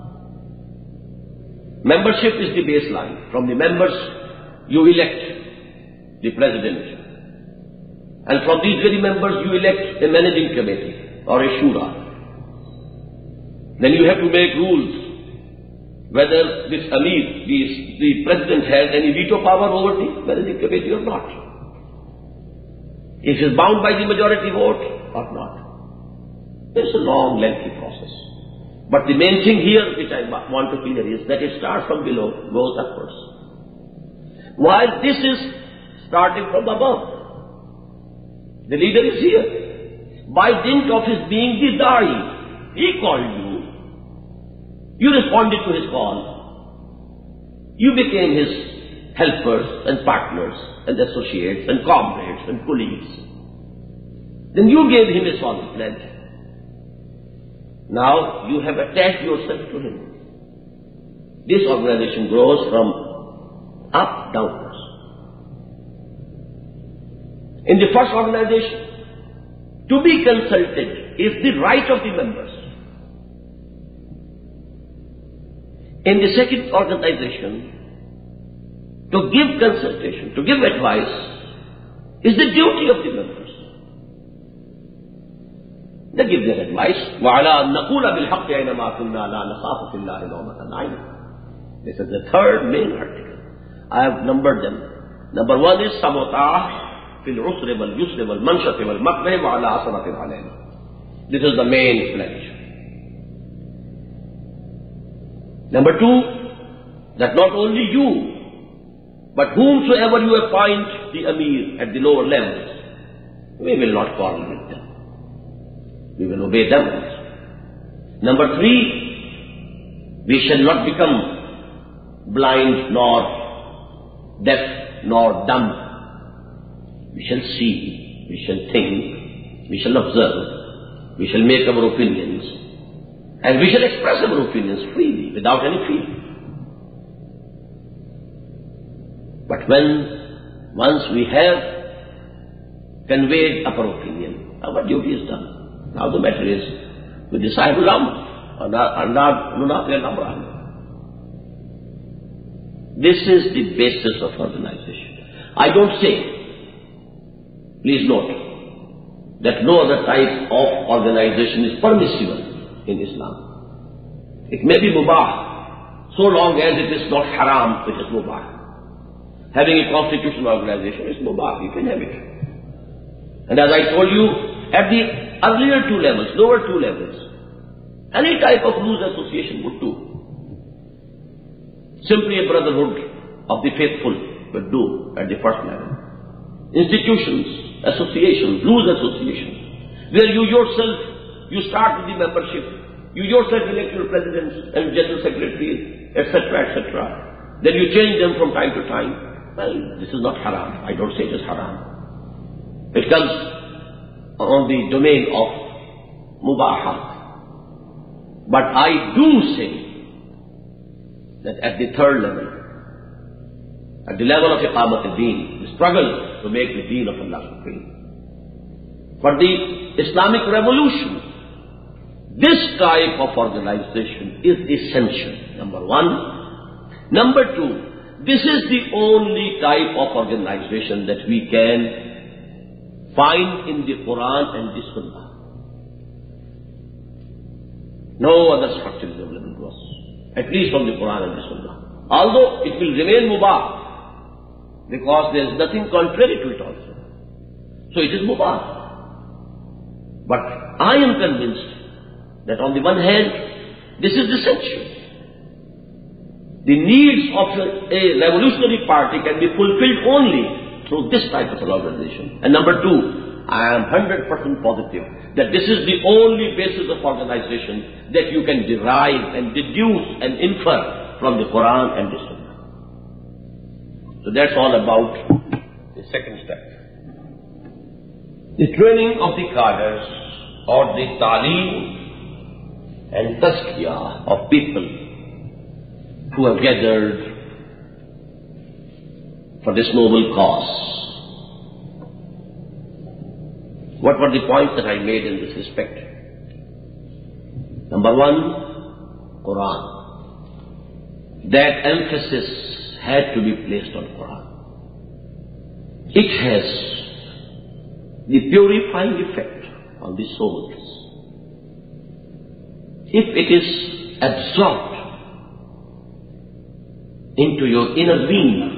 Membership is the baseline. From the members, you elect the president. And from these very members, you elect a managing committee or a shura. Then you have to make rules whether this Amir, the, the president, has any veto power over the managing committee or not. If he is bound by the majority vote or not. It's a long, lengthy process. But the main thing here which I want to clear is that it starts from below, goes upwards. While this is starting from above. The leader is here. By dint of his being the da'i, he called you. You responded to his call. You became his helpers and partners and associates and comrades and colleagues. Then you gave him a solemn pledge. Now you have attached yourself to him. This organization grows from up downwards. In the first organization, to be consulted is the right of the members. In the second organization, to give consultation, to give advice, is the duty of the members. They give their advice. وَعَلَىٰ أَن نَقُولَ بِالْحَقِّ أَيْنَمَا كُنَّا لَا نَخَافُ فِي اللَّهِ لَوْمَةَ لَائِمٍ. This is the third main article. I have numbered them. Number one is samotah. This is the main pledge. Number two, that not only you, but whomsoever you appoint the Amir at the lower levels, we will not quarrel with them. We will obey them. Number three, we shall not become blind nor deaf nor dumb. We shall see, we shall think, we shall observe, we shall make our opinions, and we shall express our opinions freely, without any fear. But when once we have conveyed our opinion, our duty is done. Now the matter is, we decide to Ram, This is the basis of organization. I don't say, please note, that no other type of organization is permissible in Islam. It may be mubah, so long as it is not haram, it is mubah. Having a constitutional organization is mubah, you can have it. And as I told you, at the earlier two levels, lower two levels, any type of loose association would do. Simply a brotherhood of the faithful but do at the first level. Institutions, associations, loose associations, where you yourself, you start with the membership, you yourself elect your presidents and general secretaries, et cetera, et cetera. Then you change them from time to time. Well, this is not haram. I don't say it is haram. It comes on the domain of mubahat. But I do say that at the third level, at the level of iqamat al-deen, the struggle to make the deen of Allah supreme. For the Islamic revolution, this type of organization is essential, number one. Number two, this is the only type of organization that we can find in the Quran and the Sunnah. No other structure is available to us, at least from the Quran and the Sunnah. Although it will remain mubah, because there is nothing contrary to it also. So it is mubah. But I am convinced that on the one hand, this is essential. The needs of a, a revolutionary party can be fulfilled only through this type of an organization. And number two, I am one hundred percent positive that this is the only basis of organization that you can derive and deduce and infer from the Quran and the Sunnah. So that's all about the second step. The training of the cadres or the ta'aleem and tazkiyah of people who have gathered for this noble cause. What were the points that I made in this respect? Number one, Quran. That emphasis had to be placed on Quran. It has the purifying effect on the souls. If it is absorbed into your inner being,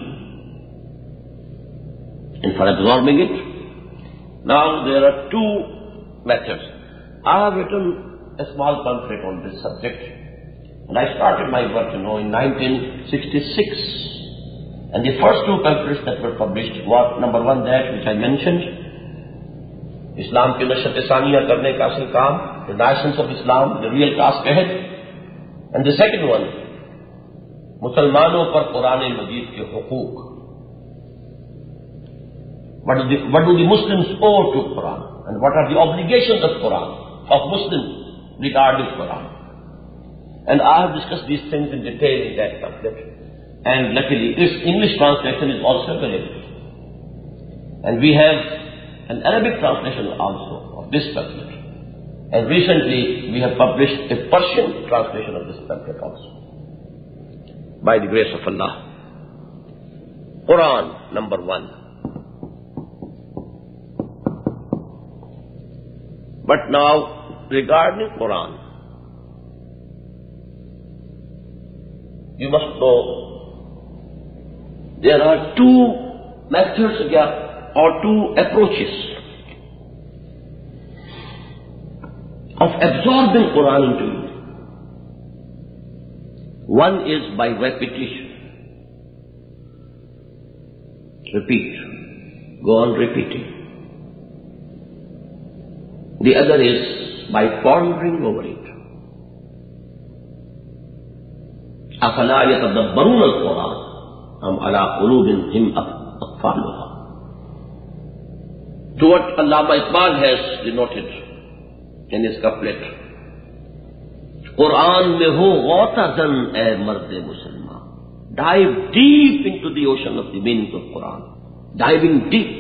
and for absorbing it, now there are two methods. I have written a small pamphlet on this subject, and I started my work, you know, in nineteen sixty-six. And the first two pamphlets that were published were, number one, that which I mentioned, Islam ki nashat-e-saniya karne ka asl kaam, the license of Islam, the real task ahead. And the second one, Musalmanon par Quran-e-Majid ke hukuk. What, the, what do the Muslims owe to Quran? And what are the obligations of Quran, of Muslims regarding Quran? And I have discussed these things in detail in that pamphlet. And luckily, its English translation is also available. And we have an Arabic translation also of this pamphlet. And recently, we have published a Persian translation of this pamphlet also, by the grace of Allah. Quran, number one. But now, regarding Quran, you must know there are two methods or two approaches of absorbing Quran into you. One is by repetition. Repeat. Go on repeating. The other is by pondering over it. أَفَلَا يَتَدَبَّرُونَ الْقُرْآنَ أَمْ عَلَىٰ قُلُوبٍ أَقْفَالُهَا. To what Allama Iqbal has denoted in his couplet, Quran mein ho ghautazan ay marde Musalman. Dive deep into the ocean of the meanings of Quran. Diving deep.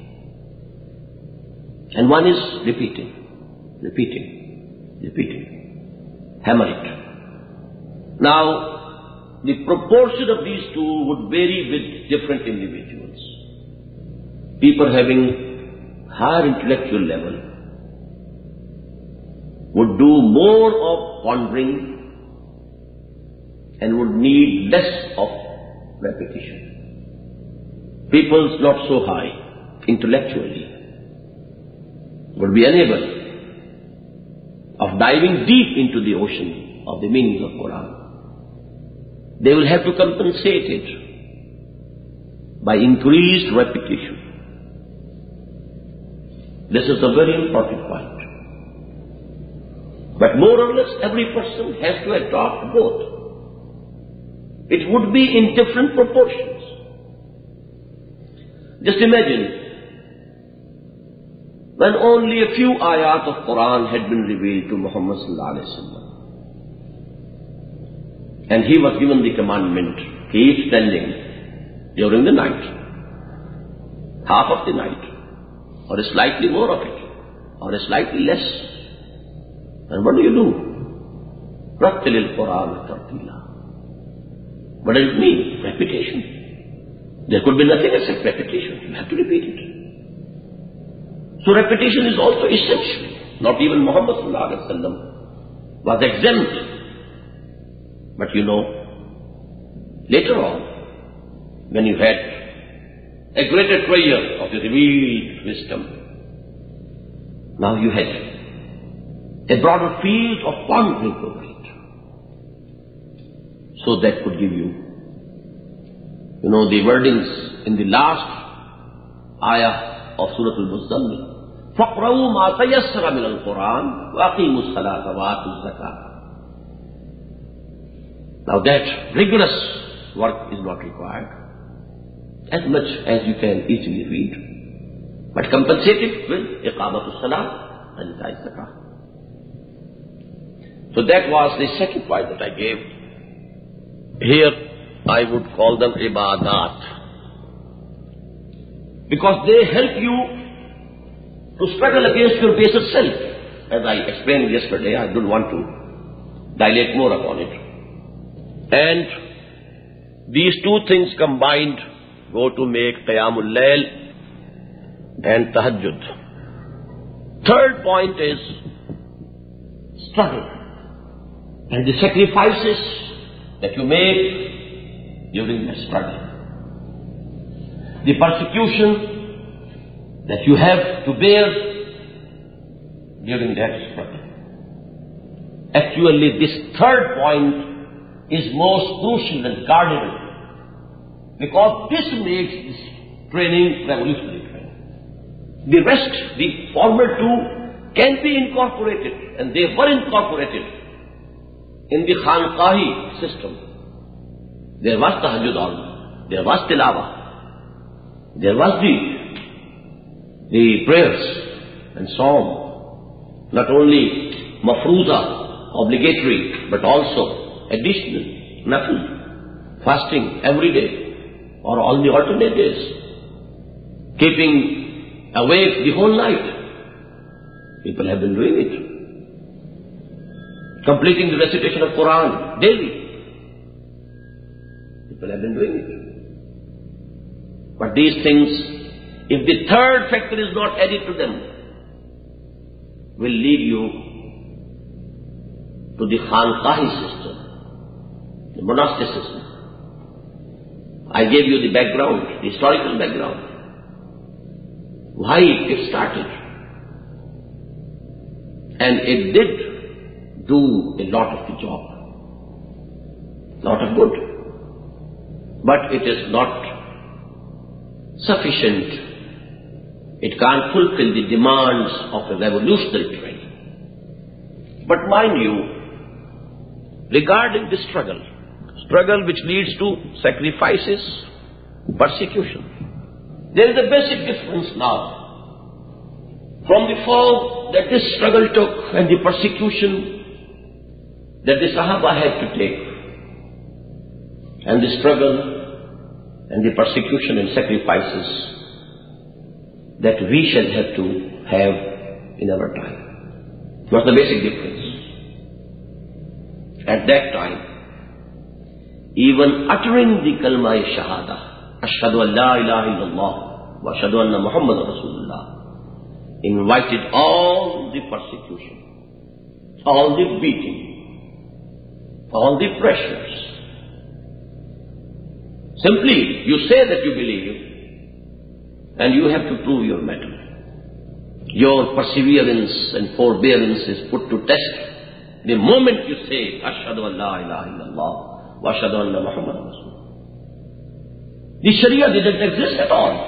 And one is repeating, repeating, repeating. Hammer it. Now, the proportion of these two would vary with different individuals. People having higher intellectual level would do more of pondering and would need less of repetition. People not so high intellectually would be unable of diving deep into the ocean of the meanings of Quran. They will have to compensate it by increased repetition. This is a very important point. But more or less every person has to adopt both. It would be in different proportions. Just imagine when only a few ayat of Quran had been revealed to Muhammad sallallahu alaihi wasallam, and he was given the commandment, keep standing during the night, half of the night, or slightly more of it, or slightly less. And what do you do? Rattilil Quran tartila. What does it mean? Repetition. There could be nothing except repetition. You have to repeat it. So repetition is also essential. Not even Muhammad sallallahu alaihi wasallam was exempt. But you know, later on, when you had a greater treasure of the revealed wisdom, now you had a broader field of pondering over it. So that could give you, you know, the wordings in the last ayah of Surah Al-Muzammil. فَقْرَوْا مَا تَيَسَّرَ مِنَ الْقُرْآنِ وَأَقِيمُوا الصَّلَاةَ وَآتُوا الزَّكَاةَ. Now that rigorous work is not required, as much as you can easily read, but compensate it with iqamatus salah and ita'i zakah. So that was the second point that I gave. Here I would call them ibadat, because they help you to struggle against your baser self. As I explained yesterday, I don't want to dilate more upon it. And these two things combined go to make Qiyamul Layl and Tahajjud. Third point is struggle and the sacrifices that you make during the struggle. The persecution that you have to bear during that struggle. Actually, this third point is most crucial and cardinal, because this makes this training revolutionary training. The rest, the former two, can be incorporated, and they were incorporated in the Khanqahi system. There was Tahajjud on, there was Tilawah, there was the, the prayers and psalm, not only mafruza, obligatory, but also additional, nafil, fasting every day, or on the alternate days, keeping awake the whole night. People have been doing it. Completing the recitation of Quran daily. People have been doing it. But these things, if the third factor is not added to them, will lead you to the Khanqahi system, the monasticism. I gave you the background, the historical background. Why it started. And it did do a lot of the job. Lot of good. But it is not sufficient. It can't fulfill the demands of a revolutionary training. But mind you, regarding the struggle, struggle which leads to sacrifices, persecution, there is a basic difference now from the form that this struggle took and the persecution that the Sahaba had to take, and the struggle and the persecution and sacrifices that we shall have to have in our time. What's the basic difference? At that time, even uttering the kalma shahada, ashhadu an la ilaha illallah wa ashhadu anna Muhammadan Rasulullah, invited all the persecution, all the beating, all the pressures. Simply, you say that you believe, and you have to prove your mettle. Your perseverance and forbearance is put to test the moment you say, Ashhadu an la ilaha illallah wa ashhadu anna Muhammadan Rasulullah. The Sharia didn't exist at all.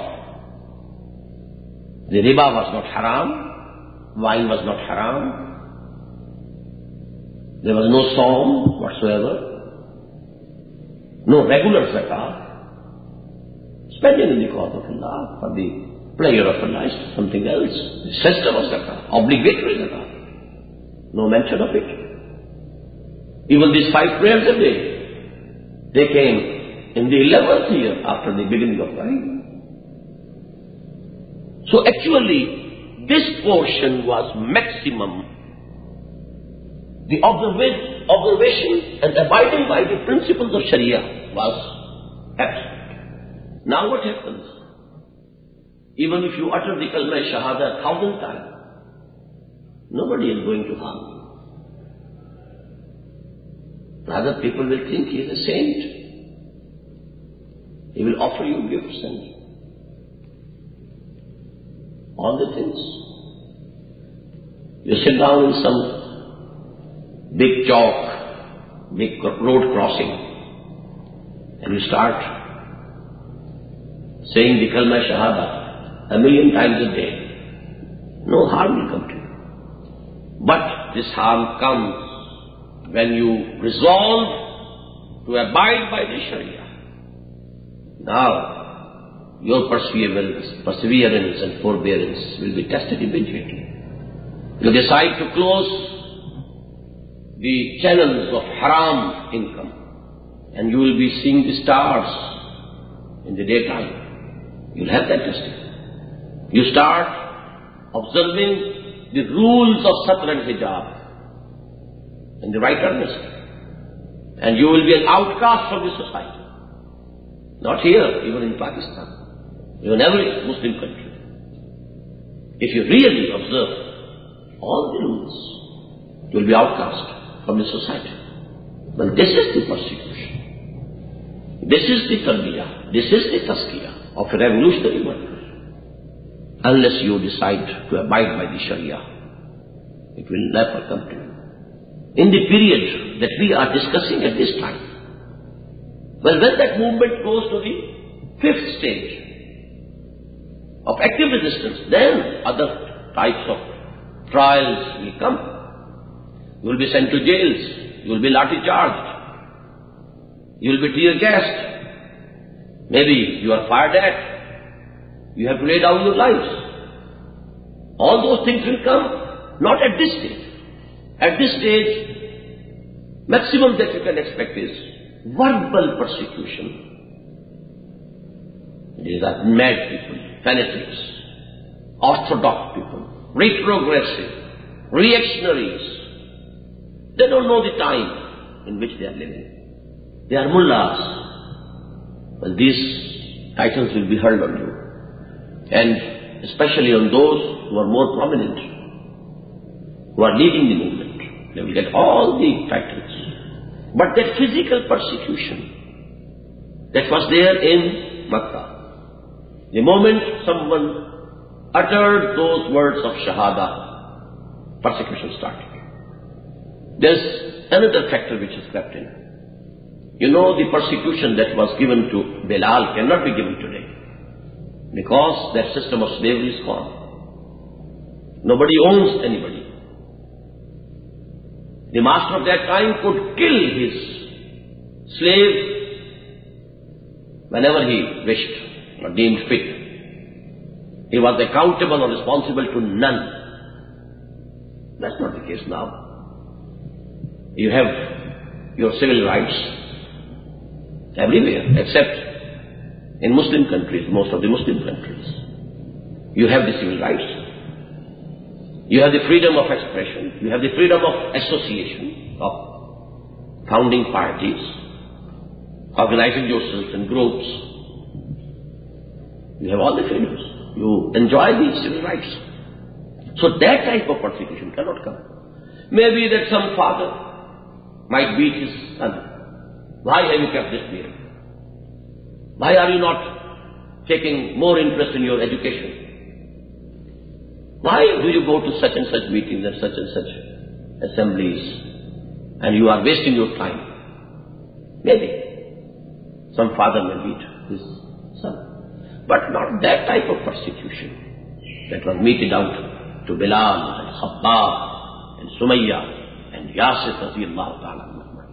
The riba was not haram, wine was not haram, there was no psalm whatsoever, no regular zakah. Spending in the cause of Allah for the pleasure of Allah is something else. The system of zakah, obligatory zakah, no mention of it. Even these five prayers a day, they came in the eleventh year after the beginning of time. So actually, this portion was maximum. The observa- observation and abiding by the principles of Sharia was absolute. Now what happens? Even if you utter the Kalma Shahada a thousand times, nobody is going to harm you. Rather, people will think he is a saint. He will offer you gifts and all the things. You sit down in some big chalk, big road crossing, and you start saying the Kalma Shahada a million times a day. No harm will come to you. But this harm comes when you resolve to abide by the Sharia. Now, your perseverance, perseverance and forbearance will be tested immediately. You decide to close the channels of haram income, and you will be seeing the stars in the daytime. You'll have that testing. You start observing the rules of satr and hijab in the right earnest, and you will be an outcast from the society. Not here, even in Pakistan. Even every Muslim country. If you really observe all the rules, you will be outcast from the society. Well, this is the persecution. This is the tarbiyah. This is the tazkiyah of a revolutionary worker. Unless you decide to abide by the Sharia, it will never come to you. In the period that we are discussing at this time, well, when that movement goes to the fifth stage of active resistance, then other types of trials will come. You will be sent to jails. You will be lathi charged. You will be tear gassed. Maybe you are fired at. You have to lay down your lives. All those things will come, not at this stage. At this stage, maximum that you can expect is verbal persecution. These are mad people, fanatics, orthodox people, retrogressive, reactionaries. They don't know the time in which they are living. They are mullahs. Well, these titles will be hurled on you. And especially on those who are more prominent, who are leading the movement. They will get all the titles. But that physical persecution that was there in Makkah, the moment someone uttered those words of Shahada, persecution started. There's another factor which is crept in. You know, the persecution that was given to Bilal cannot be given today, because that system of slavery is gone. Nobody owns anybody. The master of that time could kill his slave whenever he wished or deemed fit. He was accountable or responsible to none. That's not the case now. You have your civil rights everywhere, except in Muslim countries, most of the Muslim countries. You have the civil rights. You have the freedom of expression. You have the freedom of association, of founding parties, organizing yourself in groups. You have all the freedoms. You enjoy these civil rights. So that type of persecution cannot come. Maybe that some father might beat his son. Why have you kept this beard? Why are you not taking more interest in your education? Why do you go to such and such meetings and such and such assemblies and you are wasting your time? Maybe some father may beat his but not that type of persecution that was meted out to Bilal and Khabbab and Sumayya and Yasir radiyallahu ta'ala.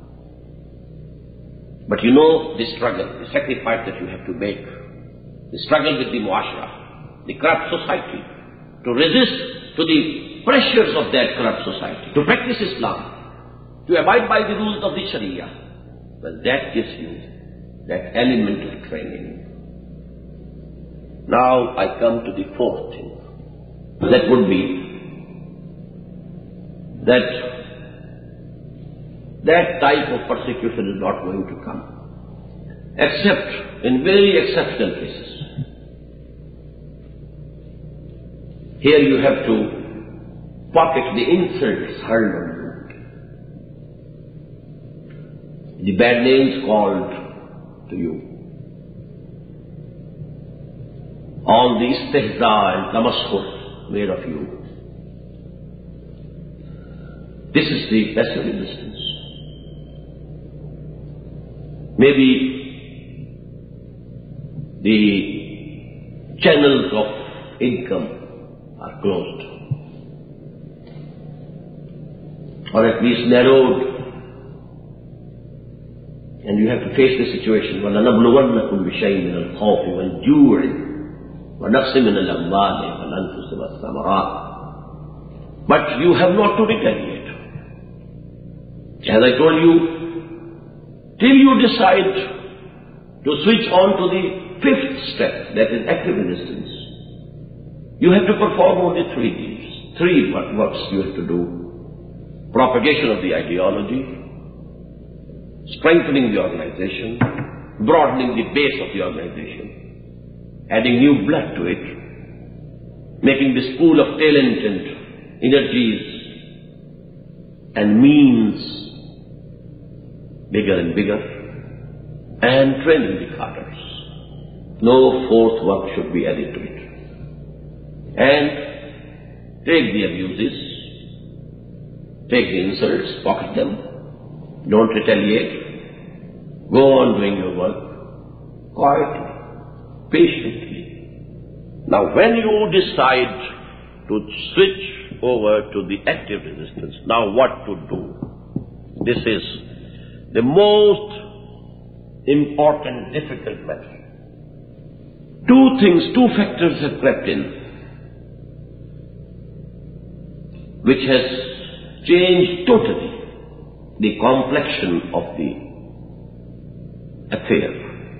But you know the struggle, the sacrifice that you have to make, the struggle with the muashara, the corrupt society, to resist to the pressures of that corrupt society, to practice Islam, to abide by the rules of the Sharia. Well, that gives you that element of training. Now I come to the fourth thing. That would be that that type of persecution is not going to come, except in very exceptional cases. Here you have to pocket the insults hurled on you, the bad names called to you, all the istihza and tamaskhur made of you. This is the passive resistance. Maybe the channels of income are closed, or at least narrowed, and you have to face the situation. وَلَنَبْلُوَنَّكُمْ بِشَيْءٍ مِنَ الْخَوْفِ وَالْجُوعِ وَنَقْصٍ مِنَ الْأَمْوَالِ وَالْأَنفُسِ وَالثَّمَرَاتِ. But you have not to retaliate. As I told you, till you decide to switch on to the fifth step, that is active resistance, you have to perform only three deeds, three works you have to do. Propagation of the ideology, strengthening the organization, broadening the base of the organization, adding new blood to it, making this pool of talent and energies and means bigger and bigger, and training the cadres. No fourth work should be added to it. And take the abuses, take the insults, pocket them, don't retaliate, go on doing your work quietly, patiently. Now when you decide to switch over to the active resistance, now what to do? This is the most important, difficult matter. Two things, two factors have crept in, which has changed totally the complexion of the affair.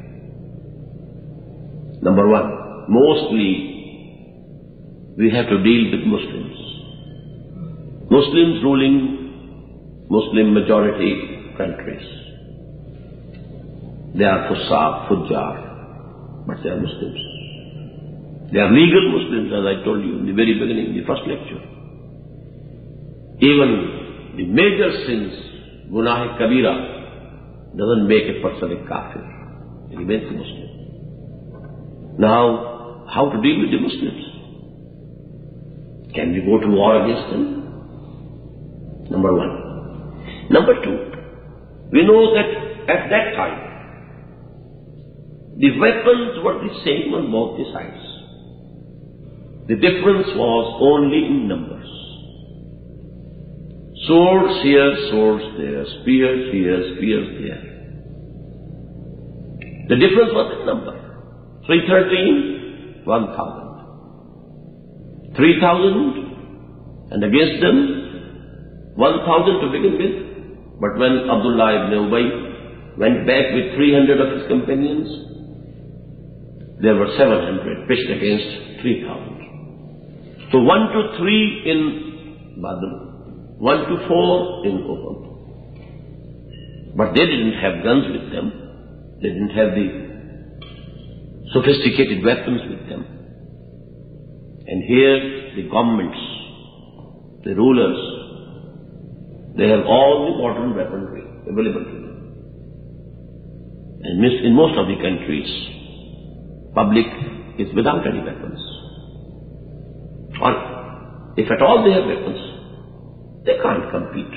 Number one, mostly we have to deal with Muslims. Muslims ruling Muslim majority countries. They are fusaq, fujjar, but they are Muslims. They are legal Muslims, as I told you in the very beginning, the first lecture. Even the major sins, gunah kabira, doesn't make a person a kafir. He remains a Muslim. Now, how to deal with the Muslims? Can we go to war against them? Number one. Number two, we know that at that time, the weapons were the same on both the sides. The difference was only in numbers. Swords here, swords there, spears here, spears there. The difference was in number. three thirteen, one thousand. three thousand, and against them, one thousand to begin with. But when Abdullah ibn Ubay went back with three hundred of his companions, there were seven hundred pitched against three thousand. So one to three in Badr, one to four in Uhud. But they didn't have guns with them. They didn't have the sophisticated weapons with them. And here the governments, the rulers, they have all the modern weaponry available to them. And in most of the countries, public is without any weapons. Or if at all they have weapons, they can't compete.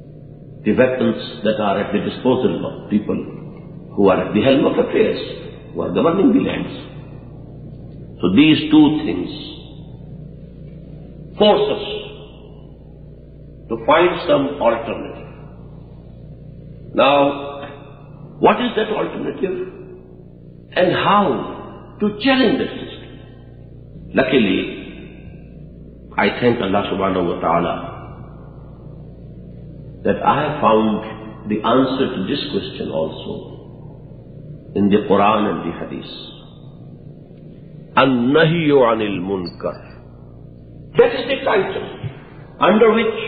The weapons that are at the disposal of people who are at the helm of affairs, who are governing the lands. So these two things force us to find some alternative. Now, what is that alternative and how to challenge that system? Luckily, I thank Allah subhanahu wa ta'ala that I have found the answer to this question also in the Quran and the Hadith. An-Nahyu anil Munkar. That is the title under which,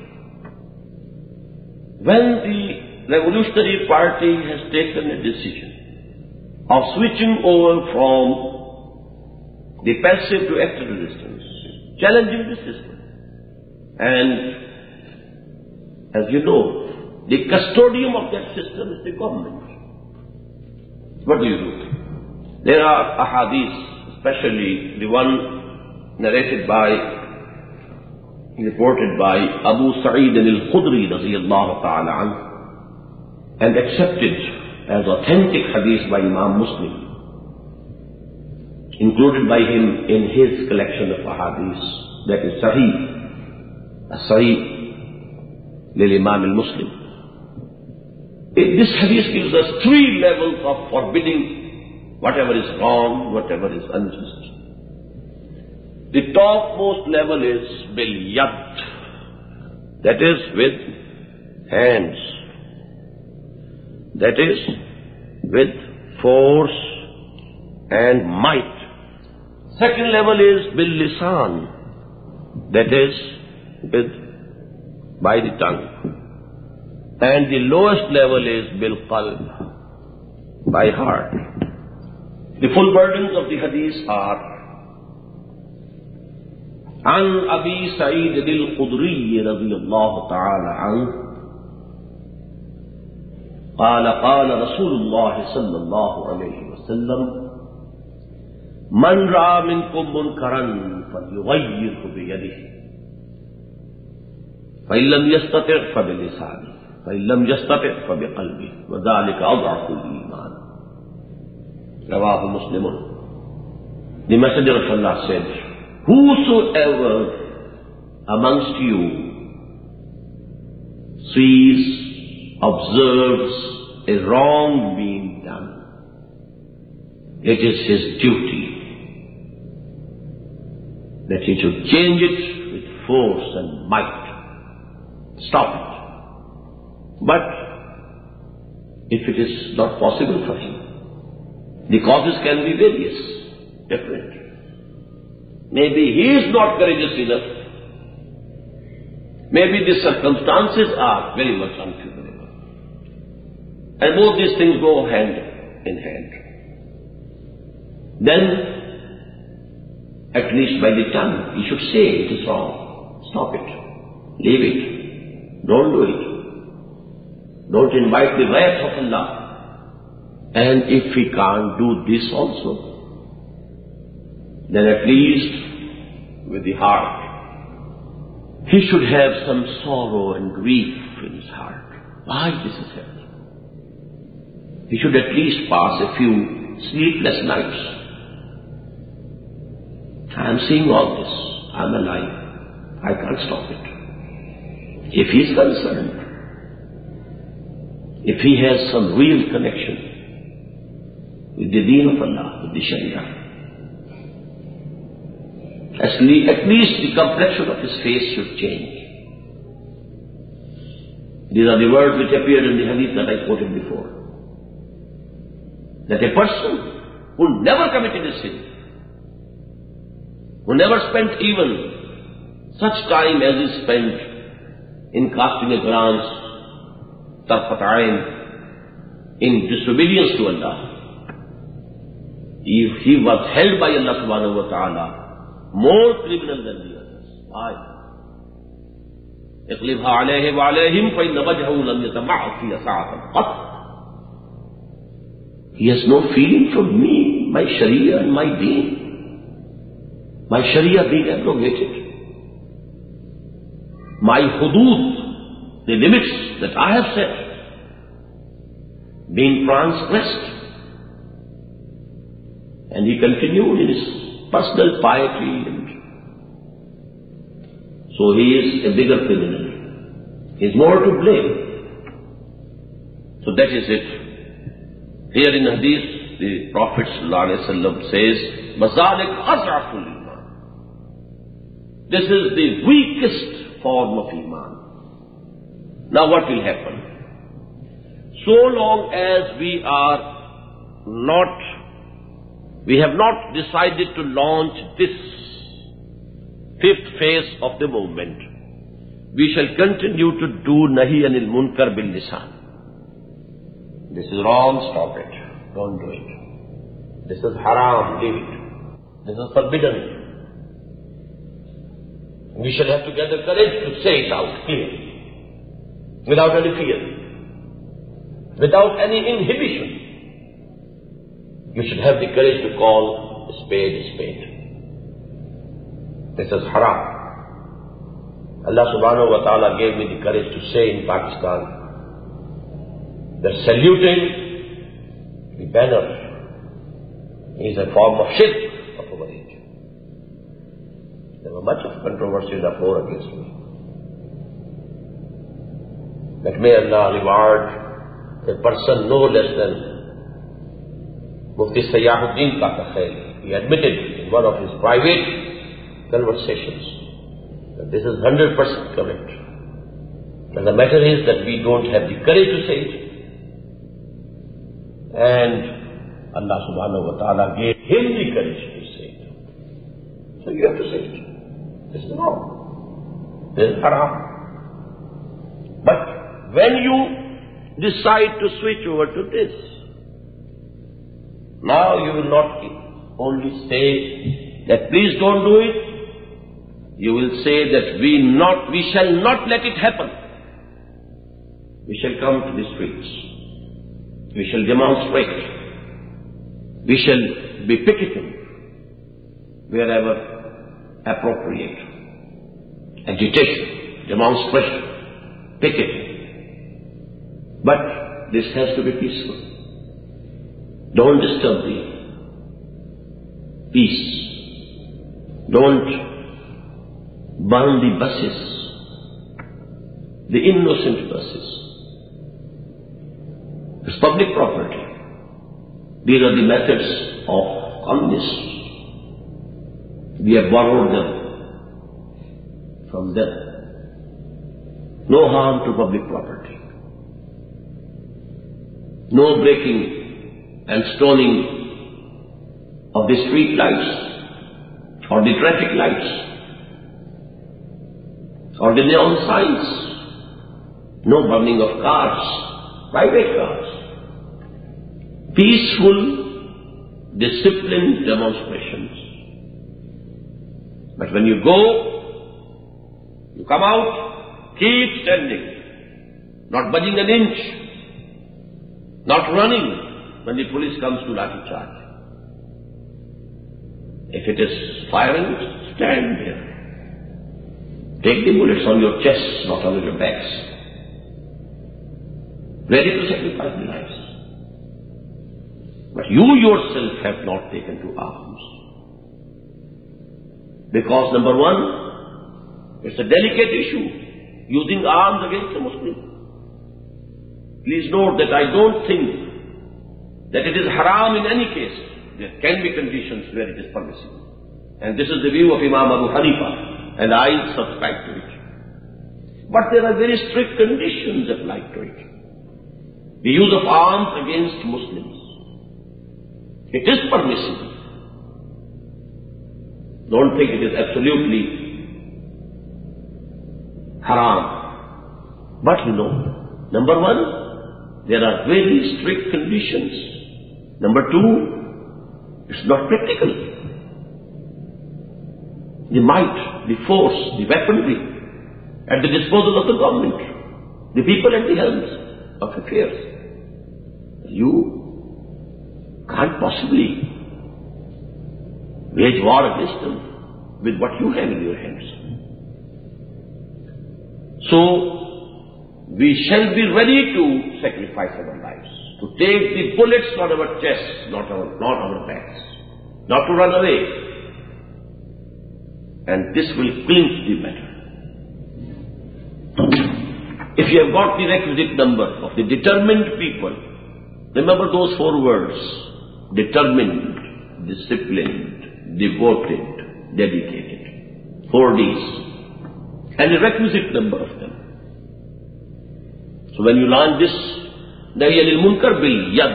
when the Revolutionary Party has taken a decision of switching over from the passive to active resistance, challenging the system, and as you know, the custodian of that system is the government. What do you do? There are ahadith, especially the one narrated by, reported by Abu Sa'id al-Khudri radiyallahu ta'ala anhu, and accepted as authentic hadith by Imam Muslim, included by him in his collection of ahadith, that is Sahih, as-Sahih lil-Imam al-Muslim. This hadith gives us three levels of forbidding whatever is wrong, whatever is unjust. The topmost level is bil yad, that is with hands, that is with force and might. Second level is bil lisan, that is with by the tongue. And the lowest level is bil qalb, by heart. The full burdens of the hadith are: An Abi Sa'id al-Khudri radiyallahu ta'ala anhu قال قال رسول الله صلى الله عليه وسلم من رأى منكم منكرا فليغيره بيده فإن لم يستطع فبلسانه فإن لم يستطع فبقلبه وذلك أضعف الإيمان. رواه Muslim. The Messenger of Allah said, whosoever amongst you sees, observes a wrong being done, it is his duty that he should change it with force and might. Stop it. But if it is not possible for him, the causes can be various, different. Maybe he is not courageous enough. Maybe the circumstances are very much unfavorable. And both these things go hand in hand. Then, at least by the tongue, he should say it is wrong. Stop it. Leave it. Don't do it. Don't invite the wrath of Allah. And if he can't do this also, then at least with the heart, he should have some sorrow and grief in his heart. Why this is happening? He should at least pass a few sleepless nights. I am seeing all this. I am alive. I can't stop it. If he is concerned, if he has some real connection with the deen of Allah, with the Sharia, at least the complexion of his face should change. These are the words which appeared in the hadith that I quoted before. That a person who never committed a sin, who never spent even such time as is spent in casting a glance, tarfat ayn, in disobedience to Allah, if he was held by Allah subhanahu wa ta'ala more criminal than the others. Why? اقلبها عليه وعليهم فإن وجهه لم يتبعث في ساعة قط. He has no feeling for me, my Sharia and my deen. My Sharia being abrogated. My hudud, the limits that I have set, being transgressed. And he continued in his personal piety, and so he is a bigger criminal. He is more to blame. So that is it. Here in Hadith, the Prophet ﷺ says, "Mazalik az'aful iman." This is the weakest form of iman. Now what will happen? So long as we are not, we have not decided to launch this fifth phase of the movement, we shall continue to do nahi anil munkar bil lisan. This is wrong, stop it. Don't do it. This is haram, leave it. This is forbidden. We shall have to gather courage to say it out clearly, without any fear, without any inhibition. You should have the courage to call a spade a spade. This is haram. Allah subhanahu wa ta'ala gave me the courage to say in Pakistan that saluting the banner is a form of shirk of our age. There was much of controversy in the floor against me. But may Allah reward a person no less than Mufti Sayyahuddin Kakakhail. He admitted in one of his private conversations that this is one hundred percent correct. And the matter is that we don't have the courage to say it. And Allah subhanahu wa ta'ala gave him the courage to say it. So you have to say it. This is wrong. This is haram. But when you decide to switch over to this, now you will not only say that please don't do it, you will say that we not, we shall not let it happen. We shall come to the streets. We shall demonstrate. We shall be picketing wherever appropriate. Agitation, demonstration, picketing. But this has to be peaceful. Don't disturb the peace. Don't burn the buses, the innocent buses. It's public property. These are the methods of communists. We have borrowed them from them. No harm to public property. No breaking and stoning of the street lights or the traffic lights or the neon signs. No burning of cars, private cars. Peaceful, disciplined demonstrations. But when you go, you come out, keep standing, not budging an inch, not running when the police comes to lathi charge. If it is firing, stand there. Take the bullets on your chests, not on your backs. Ready to sacrifice the lives. But you yourself have not taken to arms. Because number one, it's a delicate issue, using arms against a Muslim. Please note that I don't think that it is haram in any case. There can be conditions where it is permissible. And this is the view of Imam Abu Hanifa, and I subscribe to it. But there are very strict conditions applied to it. The use of arms against Muslims. It is permissible. Don't think it is absolutely haram. But you know, number one, there are very strict conditions. Number two, it's not practical. The might, the force, the weaponry at the disposal of the government, the people at the helms of affairs. You can't possibly wage war against them with what you have in your hands. So, we shall be ready to sacrifice our lives, to take the bullets on our chests, not our, not our backs. not to run away. And this will clinch the matter. If you have got the requisite number of the determined people, remember those four words: determined, disciplined, devoted, dedicated. Four D's. And a requisite number of them. So when you launch this, Nahy Anil Munkar bil Yad,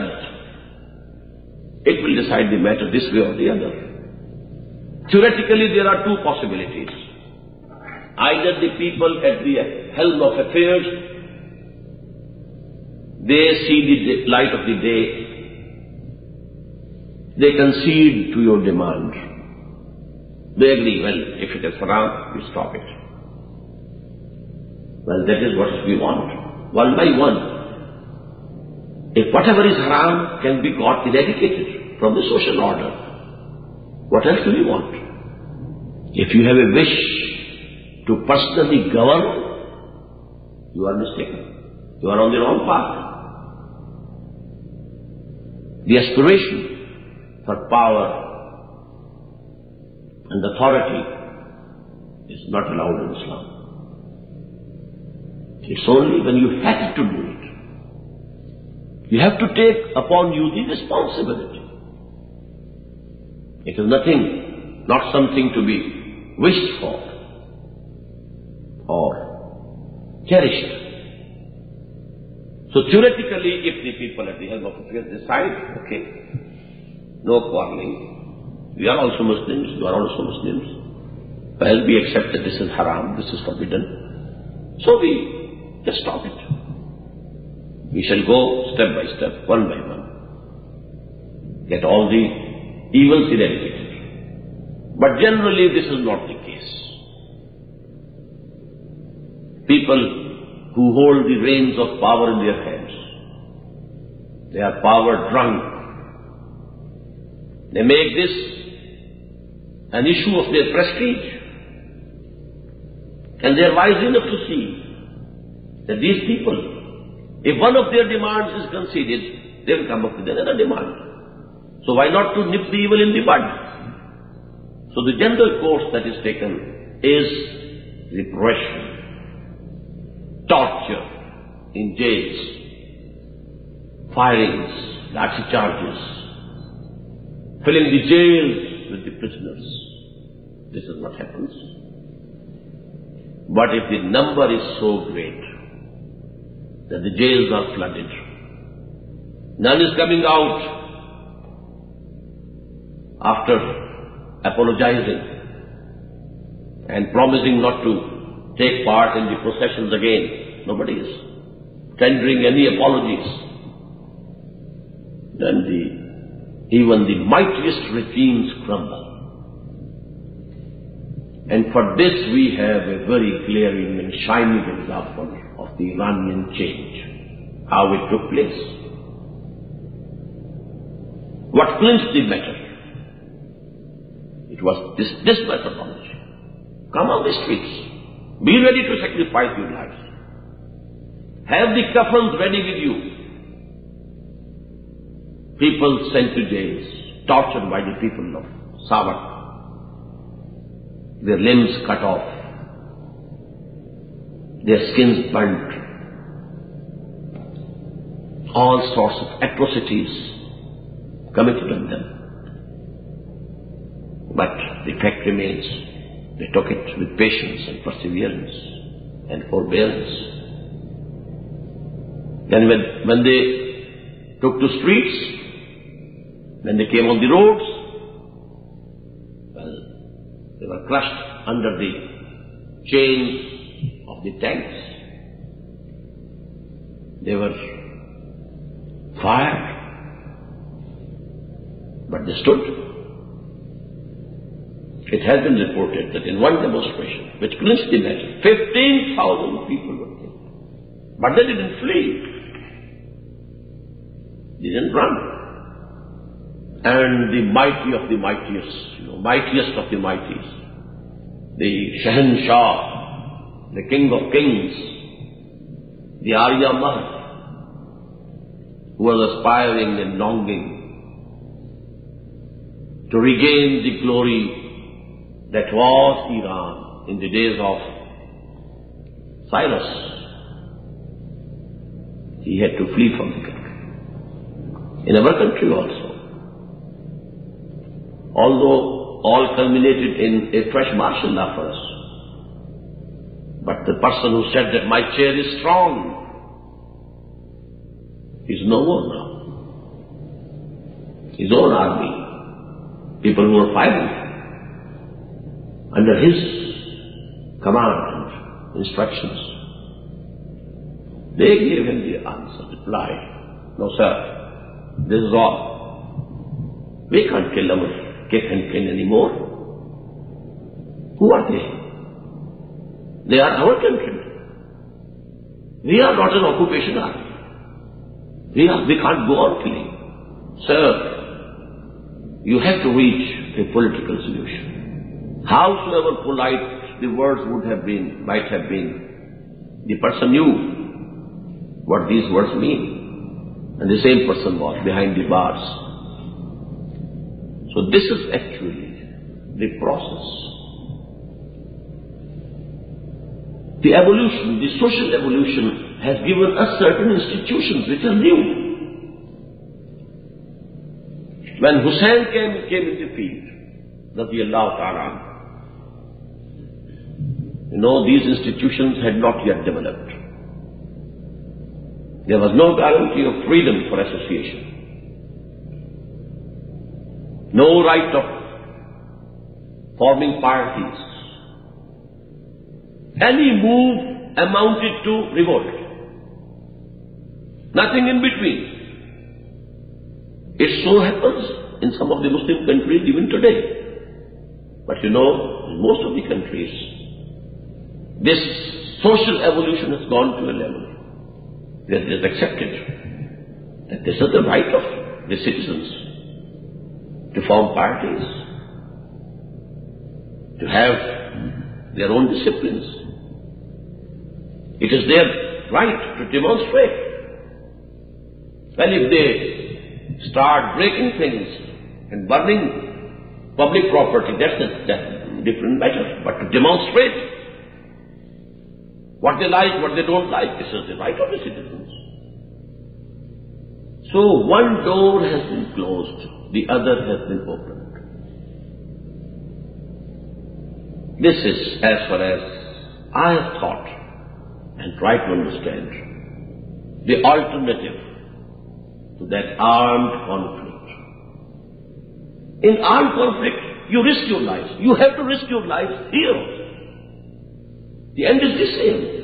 it will decide the matter this way or the other. Theoretically, there are two possibilities. Either the people at the helm of affairs, they see the light of the day, they concede to your demand. They agree, well, if it is haram, we stop it. Well, that is what we want, one by one. If whatever is haram can be got eradicated from the social order, what else do we want? If you have a wish to personally govern, you are mistaken. You are on the wrong path. The aspiration for power and authority is not allowed in Islam. It's only when you have to do it. You have to take upon you the responsibility. It is nothing, not something to be wished for or cherished. So theoretically, if the people at the helm of affairs decide, okay, no quarreling, we are also Muslims, you are also Muslims, well, we accept that this is haram, this is forbidden, so we just stop it. We shall go step by step, one by one, get all the evils eradicated. But generally this is not the case. People who hold the reins of power in their hands, they are power drunk. They make this an issue of their prestige. And they are wise enough to see that these people, if one of their demands is conceded, they will come up with another demand. So why not to nip the evil in the bud? So the general course that is taken is repression, torture in jails, firings, lathi charges, filling the jails with the prisoners. This is what happens. But if the number is so great that the jails are flooded, none is coming out after apologizing and promising not to take part in the processions again. Nobody is tendering any apologies. Then the, even the mightiest regimes crumble. And for this we have a very glaring and shining example of the Iranian change, how it took place. What clinched the matter? It was this, this methodology. Come on the streets. Be ready to sacrifice your lives. Have the coffins ready with you. People sent to jails, tortured by the people of Sawat, their limbs cut off, their skins burnt, all sorts of atrocities committed on them. But the fact remains, they took it with patience and perseverance and forbearance. Then when, when they took to streets, when they came on the roads, well, they were crushed under the chains of the tanks. They were fired, but they stood. It has been reported that in one demonstration, which clinched the matter, fifteen thousand people were killed. But they didn't flee. They didn't run. And the mighty of the mightiest, you know, mightiest of the mighties, the Shahanshah, the King of Kings, the Arya Mahal, who was aspiring and longing to regain the glory that was Iran in the days of Cyrus. He had to flee from the country. In our country also. Although all culminated in a fresh martial law for us. But the person who said that my chair is strong is no more now. His own army, people who are fighting under his command and instructions, they gave him the answer, reply, no sir, this is all. We can't kill our kith and kin anymore. Who are they? They are our countrymen. We are not an occupation army. We, are, we can't go on killing. Sir, you have to reach a political solution. Howsoever polite the words would have been, might have been, the person knew what these words mean. And the same person was behind the bars. So this is actually the process. The evolution, the social evolution has given us certain institutions which are new. When Hussain came, came in the field, radiyallahu ta'ala, you know, these institutions had not yet developed. There was no guarantee of freedom for association. No right of forming parties. Any move amounted to revolt. Nothing in between. It so happens in some of the Muslim countries even today. But you know, in most of the countries, this social evolution has gone to a level where it is accepted that this is the right of the citizens to form parties, to have their own disciplines. It is their right to demonstrate. Well, if they start breaking things and burning public property, that's a, that's a different matter. But to demonstrate what they like, what they don't like, this is the right of the citizens. So one door has been closed, the other has been opened. This is as far as I have thought and tried to understand the alternative to that armed conflict. In armed conflict, you risk your lives. You have to risk your lives here. The end is the same.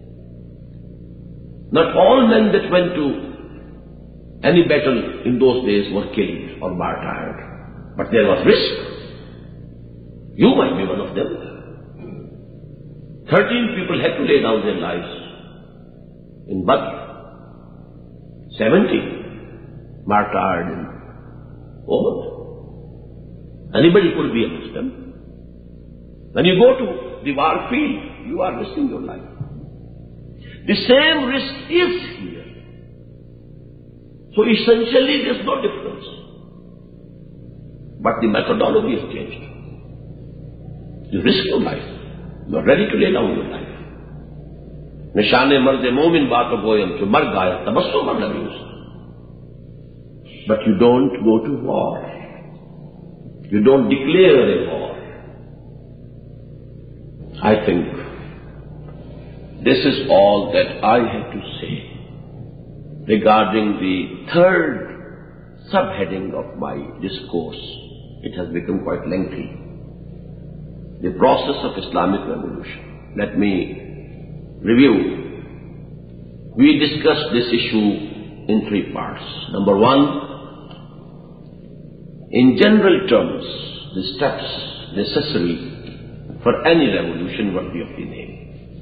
Not all men that went to any battle in those days were killed or martyred, but there was risk. You might be one of them. Thirteen people had to lay down their lives in Badr. Seventy martyred in Uhud. Anybody could be a Muslim. When you go to the war field, you are risking your life. The same risk is here. So essentially there's no difference. But the methodology has changed. You risk your life. You are ready to lay down your life. Nishane marde momin baato goyam jo mar gaya tabassum mar lagi usse. But you don't go to war. You don't declare a war. I think this is all that I have to say regarding the third subheading of my discourse. It has become quite lengthy. The process of Islamic revolution. Let me review. We discussed this issue in three parts. Number one, in general terms, the steps necessary for any revolution worthy of the name.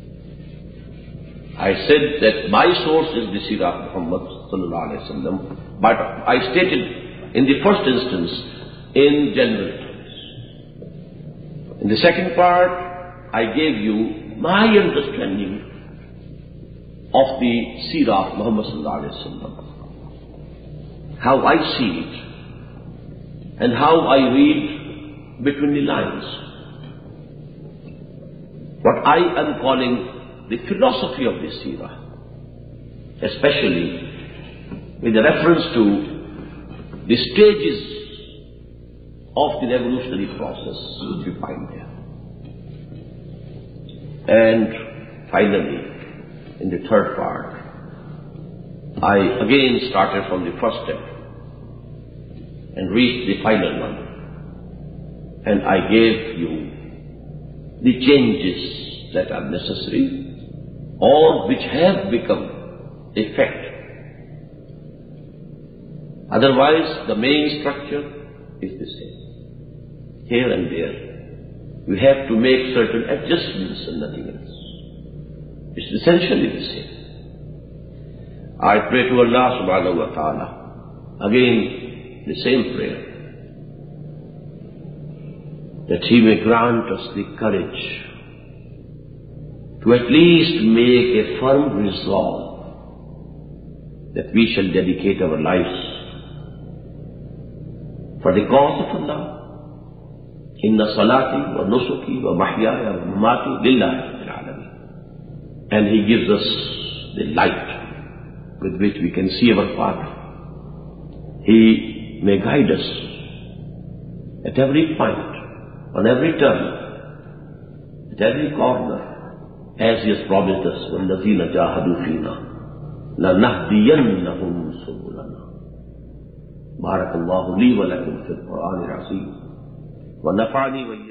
I said that my source is the Seerah of Muhammad sallallahu alaihi wasallam, but I stated in the first instance in general terms. In the second part, I gave you my understanding of the Seerah of Muhammad sallallahu alaihi wasallam, how I see it, and how I read between the lines. What I am calling the philosophy of the seerah, especially with reference to the stages of the revolutionary process which we find there. And finally, in the third part, I again started from the first step and reached the final one. And I gave you the changes that are necessary or which have become a fact. Otherwise, the main structure is the same. Here and there, we have to make certain adjustments and nothing else. It's essentially the same. I pray to Allah subhanahu wa ta'ala, again the same prayer, that He may grant us the courage to at least make a firm resolve that we shall dedicate our lives for the cause of Allah. Inna salati wa nusuki wa mahyaya wa mamati lillahi rabbil alamin. And He gives us the light with which we can see our path. He may guide us at every point, on every turn, at every corner, as He has promised us, وَالَّذِينَ جَاهَدُوا فِينَا لَنَهْدِيَنَّهُمْ سُبُلَنَا. بارك الله لي ولكم في القرآن العظيم ونفعني وإياكم